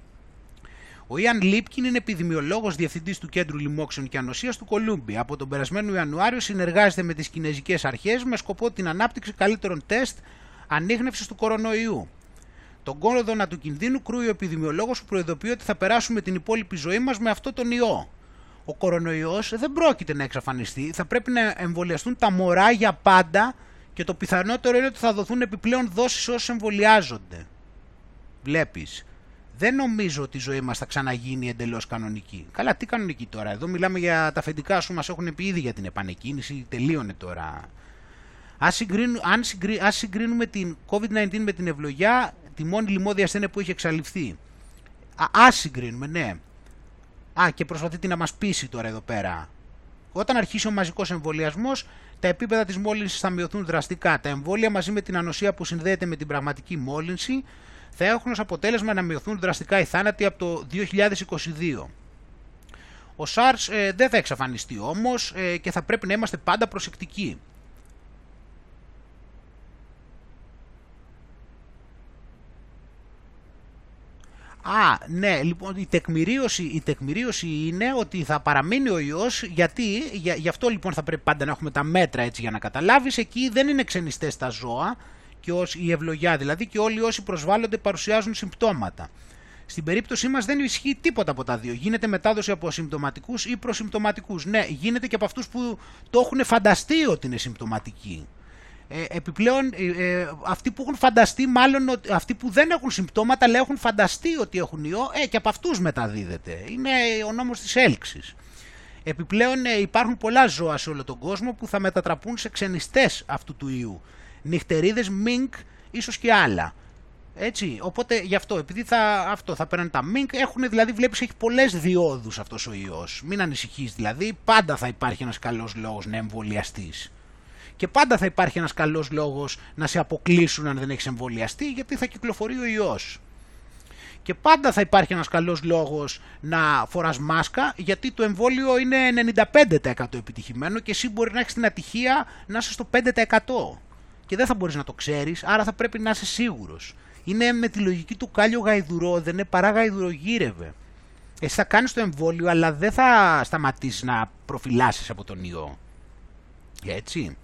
Ο Ιαν Λίπκιν είναι επιδημιολόγος, διευθυντής του Κέντρου Λοιμόξεων και Ανοσίας του Κολούμπια. Από τον περασμένο Ιανουάριο συνεργάζεται με τις κινεζικές αρχές με σκοπό την ανάπτυξη καλύτερων τεστ ανίχνευσης του κορονοϊού. Τον κόδωνα του κινδύνου κρούει ο επιδημιολόγος που προειδοποιεί ότι θα περάσουμε την υπόλοιπη ζωή μας με αυτό τον ιό. Ο κορονοϊός δεν πρόκειται να εξαφανιστεί, θα πρέπει να εμβολιαστούν τα μωρά για πάντα και το πιθανότερο είναι ότι θα δοθούν επιπλέον δόσεις όσοι εμβολιάζονται. Βλέπεις. Δεν νομίζω ότι η ζωή μας θα ξαναγίνει εντελώς κανονική. Καλά, τι κανονική τώρα, εδώ μιλάμε για τα αφεντικά σου, μας έχουν πει ήδη για την επανεκκίνηση, τελείωνε τώρα. Ας συγκρίνουμε, αν συγκρί, ας συγκρίνουμε την κόβιντ δεκαεννιά με την ευλογιά, τη μόνη λοιμώδη ασθένεια που έχει εξαλειφθεί. Α, ας συγκρίνουμε, ναι. Α, και προσπαθείτε να μας πείσει τώρα εδώ πέρα. Όταν αρχίσει ο μαζικός εμβολιασμός, τα επίπεδα της μόλυνσης θα μειωθούν δραστικά. Τα εμβόλια μαζί με την ανοσία που συνδέεται με την πραγματική μόλυνση θα έχουν ως αποτέλεσμα να μειωθούν δραστικά οι θάνατοι από το δύο χιλιάδες είκοσι δύο. Ο SARS ε, δεν θα εξαφανιστεί όμως ε, και θα πρέπει να είμαστε πάντα προσεκτικοί. Α, ναι, λοιπόν, η τεκμηρίωση, η τεκμηρίωση είναι ότι θα παραμείνει ο ιός, γιατί, για, γι' αυτό λοιπόν θα πρέπει πάντα να έχουμε τα μέτρα, έτσι, για να καταλάβεις, εκεί δεν είναι ξενιστές τα ζώα, και όσοι, η ευλογιά δηλαδή, και όλοι όσοι προσβάλλονται παρουσιάζουν συμπτώματα. Στην περίπτωσή μας δεν ισχύει τίποτα από τα δύο. Γίνεται μετάδοση από ασυμπτωματικούς ή προσυμπτωματικούς. Ναι, γίνεται και από αυτούς που το έχουν φανταστεί ότι είναι συμπτωματικοί. Ε, επιπλέον, ε, ε, αυτοί που έχουν φανταστεί, μάλλον αυτοί που δεν έχουν συμπτώματα, αλλά έχουν φανταστεί ότι έχουν ιό, ε, και από αυτούς μεταδίδεται. Είναι ο νόμος της έλξης. Επιπλέον, ε, υπάρχουν πολλά ζώα σε όλο τον κόσμο που θα μετατραπούν σε ξενιστές αυτού του ιού. Νυχτερίδες, μίνκ, ίσως και άλλα. Έτσι, οπότε γι' αυτό, επειδή θα, αυτό θα παίρνουν τα μίνκ, έχουν δηλαδή, βλέπεις, έχει πολλές διόδους αυτός ο ιός. Μην ανησυχείς δηλαδή, πάντα θα υπάρχει ένας καλός λόγος να εμβολιαστείς. Και πάντα θα υπάρχει ένας καλός λόγος να σε αποκλείσουν αν δεν έχεις εμβολιαστεί, γιατί θα κυκλοφορεί ο ιός. Και πάντα θα υπάρχει ένας καλός λόγος να φοράς μάσκα, γιατί το εμβόλιο είναι ενενήντα πέντε τοις εκατό επιτυχημένο και εσύ μπορεί να έχεις την ατυχία να είσαι στο πέντε τοις εκατό. Και δεν θα μπορείς να το ξέρεις, άρα θα πρέπει να είσαι σίγουρος. Είναι με τη λογική του κάλιο γαϊδουρό, δεν είναι παρά γαϊδουρογύρευε. Εσύ θα κάνεις το εμβόλιο, αλλά δεν θα σταματήσεις να προφυλάσσεις από τον ιό. Έτσι.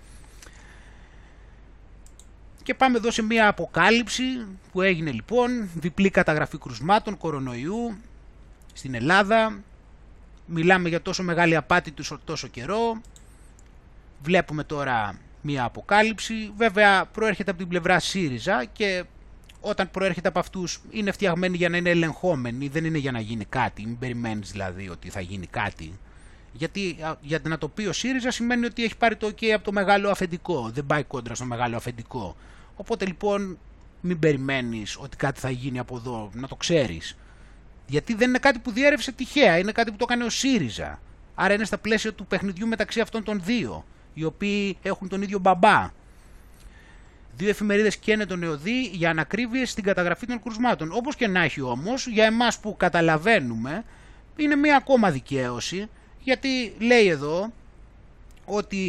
Και πάμε εδώ σε μια αποκάλυψη που έγινε λοιπόν, διπλή καταγραφή κρουσμάτων κορονοϊού στην Ελλάδα. Μιλάμε για τόσο μεγάλη απάτη του τόσο καιρό. Βλέπουμε τώρα μια αποκάλυψη. Βέβαια προέρχεται από την πλευρά ΣΥΡΙΖΑ και όταν προέρχεται από αυτούς είναι φτιαγμένοι για να είναι ελεγχόμενοι, δεν είναι για να γίνει κάτι. Μην περιμένεις δηλαδή ότι θα γίνει κάτι. Γιατί για να το πει ο ΣΥΡΙΖΑ σημαίνει ότι έχει πάρει το OK από το μεγάλο αφεντικό, δεν πάει κόντρα στο μεγάλο αφεντικό. Οπότε λοιπόν μην περιμένεις ότι κάτι θα γίνει από εδώ, να το ξέρεις. Γιατί δεν είναι κάτι που διέρευσε τυχαία, είναι κάτι που το έκανε ο ΣΥΡΙΖΑ. Άρα είναι στα πλαίσια του παιχνιδιού μεταξύ αυτών των δύο, οι οποίοι έχουν τον ίδιο μπαμπά. Δύο εφημερίδες καίνε τον ΕΟΔΗ για ανακρίβειες στην καταγραφή των κρουσμάτων. Όπως και να έχει όμως, για εμάς που καταλαβαίνουμε, είναι μία ακόμα δικαίωση, γιατί λέει εδώ ότι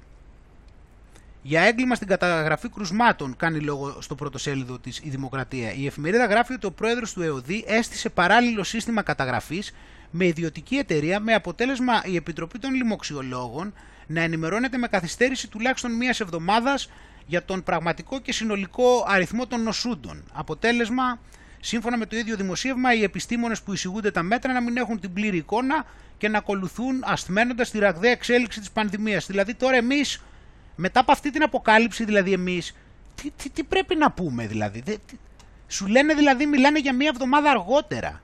για έγκλημα στην καταγραφή κρουσμάτων, κάνει λόγο στο πρωτοσέλιδο της η Δημοκρατία, η εφημερίδα γράφει ότι ο πρόεδρος του ΕΟΔΗ έστησε παράλληλο σύστημα καταγραφής με ιδιωτική εταιρεία, με αποτέλεσμα η Επιτροπή των Λοιμοξιολόγων να ενημερώνεται με καθυστέρηση τουλάχιστον μίας εβδομάδας για τον πραγματικό και συνολικό αριθμό των νοσούντων. Αποτέλεσμα, σύμφωνα με το ίδιο δημοσίευμα, οι επιστήμονες που εισηγούνται τα μέτρα να μην έχουν την πλήρη εικόνα και να ακολουθούν ασθμένοντας τη ραγδαία εξέλιξη της πανδημίας. Δηλαδή τώρα εμείς, μετά από αυτή την αποκάλυψη, δηλαδή εμείς, τι, τι, τι πρέπει να πούμε δηλαδή. Δε, τι, σου λένε δηλαδή, μιλάνε για μία εβδομάδα αργότερα.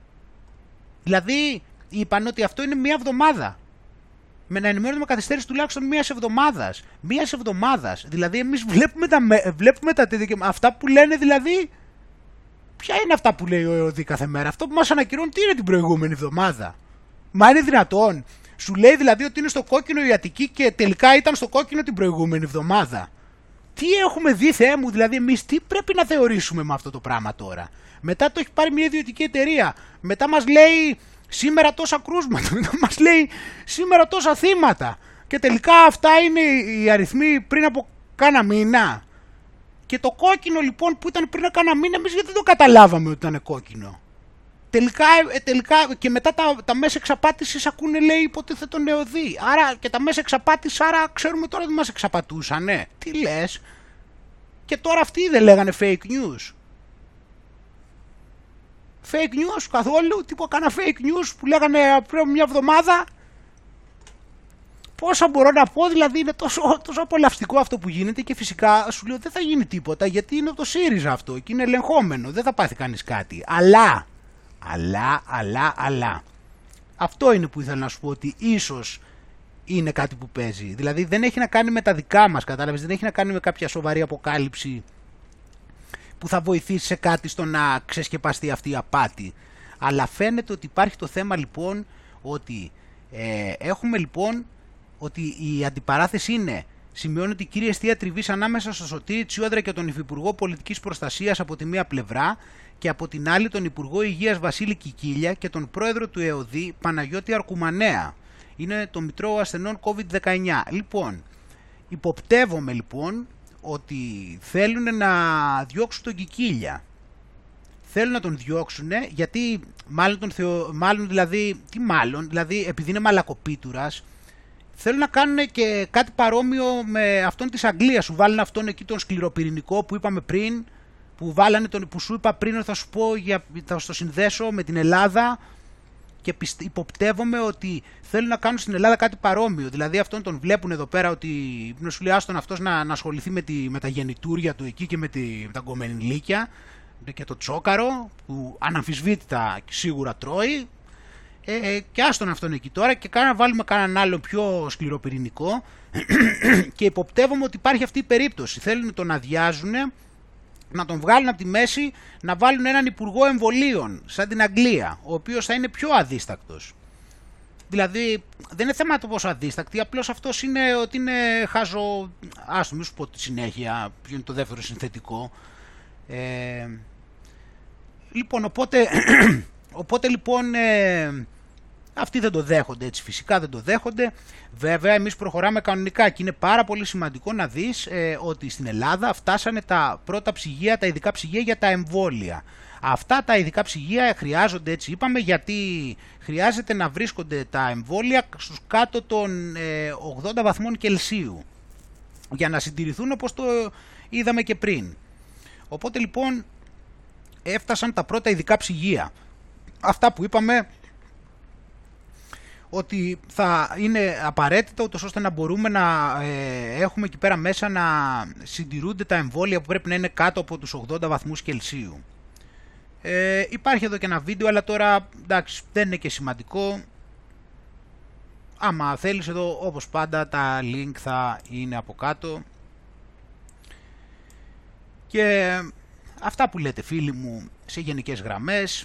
Δηλαδή είπαν ότι αυτό είναι μία εβδομάδα. Με να ενημερώνουμε με καθυστέρηση τουλάχιστον μίας εβδομάδας. Μίας εβδομάδας. Δηλαδή εμείς βλέπουμε τα, βλέπουμε τα τέτοια, αυτά που λένε δηλαδή. Ποια είναι αυτά που λέει ο ΕΟΔΗ κάθε μέρα? Αυτό που μας ανακοινώνει τι είναι την προηγούμενη εβδομάδα? Μα είναι δυνατόν? Σου λέει δηλαδή ότι είναι στο κόκκινο η Αττική και τελικά ήταν στο κόκκινο την προηγούμενη εβδομάδα. Τι έχουμε δει, Θεέ μου, δηλαδή εμείς τι πρέπει να θεωρήσουμε με αυτό το πράγμα τώρα? Μετά το έχει πάρει μια ιδιωτική εταιρεία. Μετά μας λέει σήμερα τόσα κρούσματα. Μετά μας λέει σήμερα τόσα θύματα. Και τελικά αυτά είναι οι αριθμοί πριν από κάνα μήνα. Και το κόκκινο λοιπόν που ήταν πριν κάνα μήνα, εμείς γιατί δεν το καταλάβαμε ότι ήταν κόκκινο? Τελικά, ε, τελικά και μετά τα, τα μέσα εξαπάτησης ακούνε, λέει, υποτίθεται τον ΕΟΔΗ. Άρα και τα μέσα εξαπάτησης, άρα ξέρουμε τώρα ότι μας εξαπατούσαν, ναι. Τι λες? Και τώρα αυτοί δεν λέγανε fake news? Fake news καθόλου? Τίποτα, κάνα fake news που λέγανε πριν μια εβδομάδα? Πόσα μπορώ να πω, δηλαδή είναι τόσο, τόσο απολαυστικό αυτό που γίνεται και φυσικά σου λέω δεν θα γίνει τίποτα γιατί είναι το ΣΥΡΙΖΑ αυτό και είναι ελεγχόμενο, δεν θα πάθει κανείς κάτι. Αλλά, αλλά, αλλά, αλλά, αυτό είναι που ήθελα να σου πω, ότι ίσως είναι κάτι που παίζει. Δηλαδή δεν έχει να κάνει με τα δικά μας, κατάλαβες, δεν έχει να κάνει με κάποια σοβαρή αποκάλυψη που θα βοηθήσει σε κάτι στο να ξεσκεπαστεί αυτή η απάτη. Αλλά φαίνεται ότι υπάρχει το θέμα λοιπόν ότι ε, έχουμε λοιπόν ότι η αντιπαράθεση είναι, σημειώνει η κύρια αιστεία τριβής ανάμεσα στο Σωτήρη Τσιόδρα και τον Υφυπουργό Πολιτικής Προστασίας από τη μία πλευρά και από την άλλη τον Υπουργό Υγείας Βασίλη Κικίλια και τον Πρόεδρο του ΕΟΔΗ Παναγιώτη Αρκουμανέα. Είναι το Μητρό Ασθενών κόβιντ δεκαεννιά. Λοιπόν, υποπτεύομαι λοιπόν ότι θέλουν να διώξουν τον Κικίλια. Θέλουν να τον διώξουν γιατί μάλλον, τον θεω... μάλλον δηλαδή, τι μάλλον, δηλαδή επειδή είναι μαλακοπίτουρας, θέλουν να κάνουν και κάτι παρόμοιο με αυτόν της Αγγλίας. Σου βάλουν αυτόν εκεί τον σκληροπυρηνικό που είπαμε πριν, που, βάλανε τον, που σου είπα πριν, θα σου πω, για, θα στο συνδέσω με την Ελλάδα και πιστε, υποπτεύομαι ότι θέλουν να κάνουν στην Ελλάδα κάτι παρόμοιο. Δηλαδή αυτόν τον βλέπουν εδώ πέρα ότι σου λέει άστον αυτός να, να ασχοληθεί με, τη, με τα γεννητούρια του εκεί και με, τη, με τα γκομενηλίκια και το τσόκαρο που αναμφισβήτητα σίγουρα τρώει. Ε, και άστον αυτόν εκεί τώρα και κάνα βάλουμε κανέναν άλλο πιο σκληροπυρηνικό και υποπτεύομαι ότι υπάρχει αυτή η περίπτωση. Θέλουν να τον αδειάζουν να τον βγάλουν από τη μέση, να βάλουν έναν υπουργό εμβολίων, σαν την Αγγλία, ο οποίος θα είναι πιο αδίστακτος. Δηλαδή, δεν είναι θέμα το πόσο αδίστακτη, απλώς αυτός είναι ότι είναι χάζω, άστο μη σου πω τη συνέχεια, ποιο είναι το δεύτερο συνθετικό. Ε, λοιπόν, οπότε, οπότε λοιπόν, ε, αυτοί δεν το δέχονται έτσι, φυσικά δεν το δέχονται. Βέβαια, εμείς προχωράμε κανονικά και είναι πάρα πολύ σημαντικό να δεις ε, ότι στην Ελλάδα φτάσανε τα πρώτα ψυγεία, τα ειδικά ψυγεία για τα εμβόλια. Αυτά τα ειδικά ψυγεία χρειάζονται, έτσι είπαμε, γιατί χρειάζεται να βρίσκονται τα εμβόλια στους κάτω των ε, ογδόντα βαθμών Κελσίου για να συντηρηθούν όπως το είδαμε και πριν. Οπότε λοιπόν έφτασαν τα πρώτα ειδικά ψυγεία. Αυτά που είπαμε ότι θα είναι απαραίτητα ούτως ώστε να μπορούμε να ε, έχουμε εκεί πέρα μέσα να συντηρούνται τα εμβόλια που πρέπει να είναι κάτω από τους ογδόντα βαθμούς Κελσίου. Ε, υπάρχει εδώ και ένα βίντεο, αλλά τώρα εντάξει δεν είναι και σημαντικό. Άμα θέλεις εδώ όπως πάντα τα link θα είναι από κάτω. Και αυτά που λέτε φίλοι μου σε γενικές γραμμές.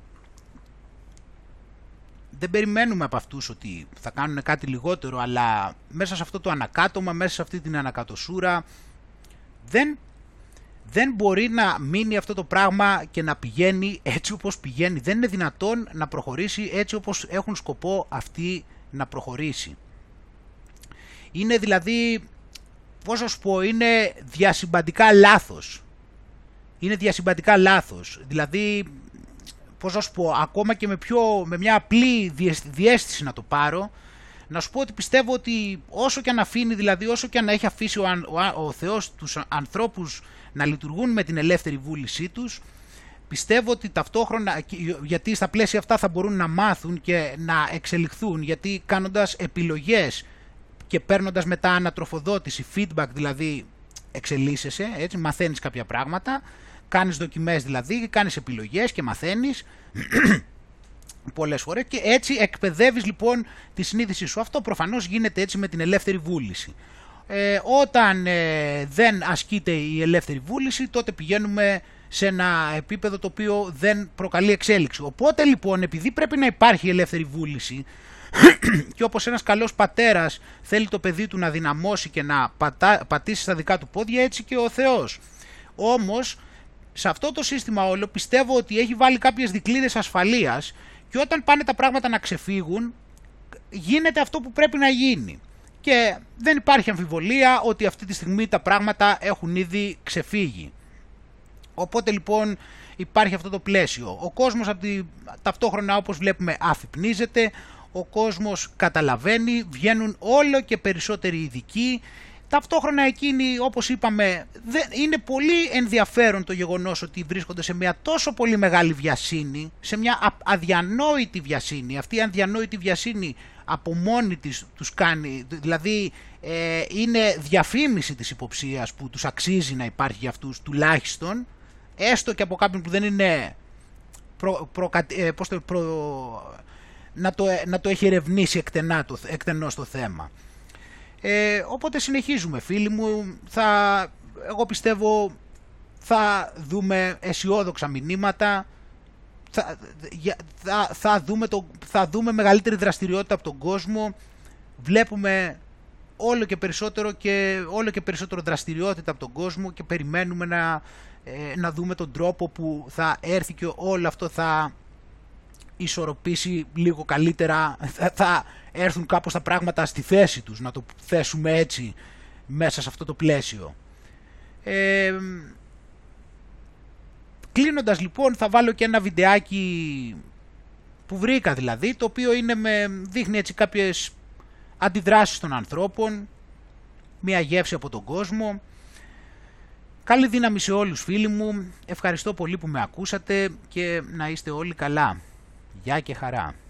Δεν περιμένουμε από αυτούς ότι θα κάνουν κάτι λιγότερο, αλλά μέσα σε αυτό το ανακάτωμα, μέσα σε αυτή την ανακατοσούρα δεν, δεν μπορεί να μείνει αυτό το πράγμα και να πηγαίνει έτσι όπως πηγαίνει. Δεν είναι δυνατόν να προχωρήσει έτσι όπως έχουν σκοπό αυτοί να προχωρήσει. Είναι δηλαδή, πώς θα σου πω, είναι διασυμπαντικά λάθος. Είναι διασυμπαντικά λάθος. Δηλαδή, πώς να σου πω, ακόμα και με, πιο, με μια απλή διαίσθηση να το πάρω, να σου πω ότι πιστεύω ότι όσο και αν αφήνει, δηλαδή όσο και αν έχει αφήσει ο, ο, ο Θεός τους ανθρώπους να λειτουργούν με την ελεύθερη βούλησή τους, πιστεύω ότι ταυτόχρονα, γιατί στα πλαίσια αυτά θα μπορούν να μάθουν και να εξελιχθούν, γιατί κάνοντας επιλογές και παίρνοντας μετά ανατροφοδότηση, feedback δηλαδή, εξελίσσεσαι, έτσι, μαθαίνεις κάποια πράγματα, κάνεις δοκιμές δηλαδή, κάνεις επιλογές και μαθαίνεις πολλές φορές και έτσι εκπαιδεύεις λοιπόν τη συνείδησή σου. Αυτό προφανώς γίνεται έτσι με την ελεύθερη βούληση. Ε, όταν ε, δεν ασκείται η ελεύθερη βούληση, τότε πηγαίνουμε σε ένα επίπεδο το οποίο δεν προκαλεί εξέλιξη. Οπότε λοιπόν, επειδή πρέπει να υπάρχει ελεύθερη βούληση και όπως ένας καλός πατέρας θέλει το παιδί του να δυναμώσει και να πατά, πατήσει στα δικά του πόδια, έτσι και ο Θεός. Όμως σε αυτό το σύστημα όλο πιστεύω ότι έχει βάλει κάποιες δικλείδες ασφαλείας και όταν πάνε τα πράγματα να ξεφύγουν, γίνεται αυτό που πρέπει να γίνει. Και δεν υπάρχει αμφιβολία ότι αυτή τη στιγμή τα πράγματα έχουν ήδη ξεφύγει. Οπότε λοιπόν υπάρχει αυτό το πλαίσιο. Ο κόσμος από τη, ταυτόχρονα όπως βλέπουμε αφυπνίζεται, ο κόσμος καταλαβαίνει, βγαίνουν όλο και περισσότεροι ειδικοί. Ταυτόχρονα εκείνοι, όπως είπαμε, δεν, είναι πολύ ενδιαφέρον το γεγονός ότι βρίσκονται σε μια τόσο πολύ μεγάλη βιασύνη, σε μια αδιανόητη βιασύνη. Αυτή η αδιανόητη βιασύνη από μόνη της τους κάνει, δηλαδή ε, είναι διαφήμιση της υποψίας που τους αξίζει να υπάρχει για αυτούς τουλάχιστον, έστω και από κάποιον που δεν είναι προ, προ, ε, πώς το, προ, να, το, να το έχει ερευνήσει εκτενά το, εκτενώς το θέμα. Ε, οπότε συνεχίζουμε φίλοι μου, θα, εγώ πιστεύω θα δούμε αισιόδοξα μηνύματα, θα, θα, θα, δούμε το, θα δούμε μεγαλύτερη δραστηριότητα από τον κόσμο, βλέπουμε όλο και περισσότερο και όλο και περισσότερο δραστηριότητα από τον κόσμο και περιμένουμε να, ε, να δούμε τον τρόπο που θα έρθει και όλο αυτό θα ισορροπήσει λίγο καλύτερα, θα, θα έρθουν κάπως τα πράγματα στη θέση τους, να το θέσουμε έτσι μέσα σε αυτό το πλαίσιο. Ε, κλείνοντας λοιπόν θα βάλω και ένα βιντεάκι που βρήκα δηλαδή, το οποίο είναι με, δείχνει έτσι κάποιες αντιδράσεις των ανθρώπων, μια γεύση από τον κόσμο. Καλή δύναμη σε όλους φίλοι μου, ευχαριστώ πολύ που με ακούσατε και να είστε όλοι καλά. Γεια και χαρά.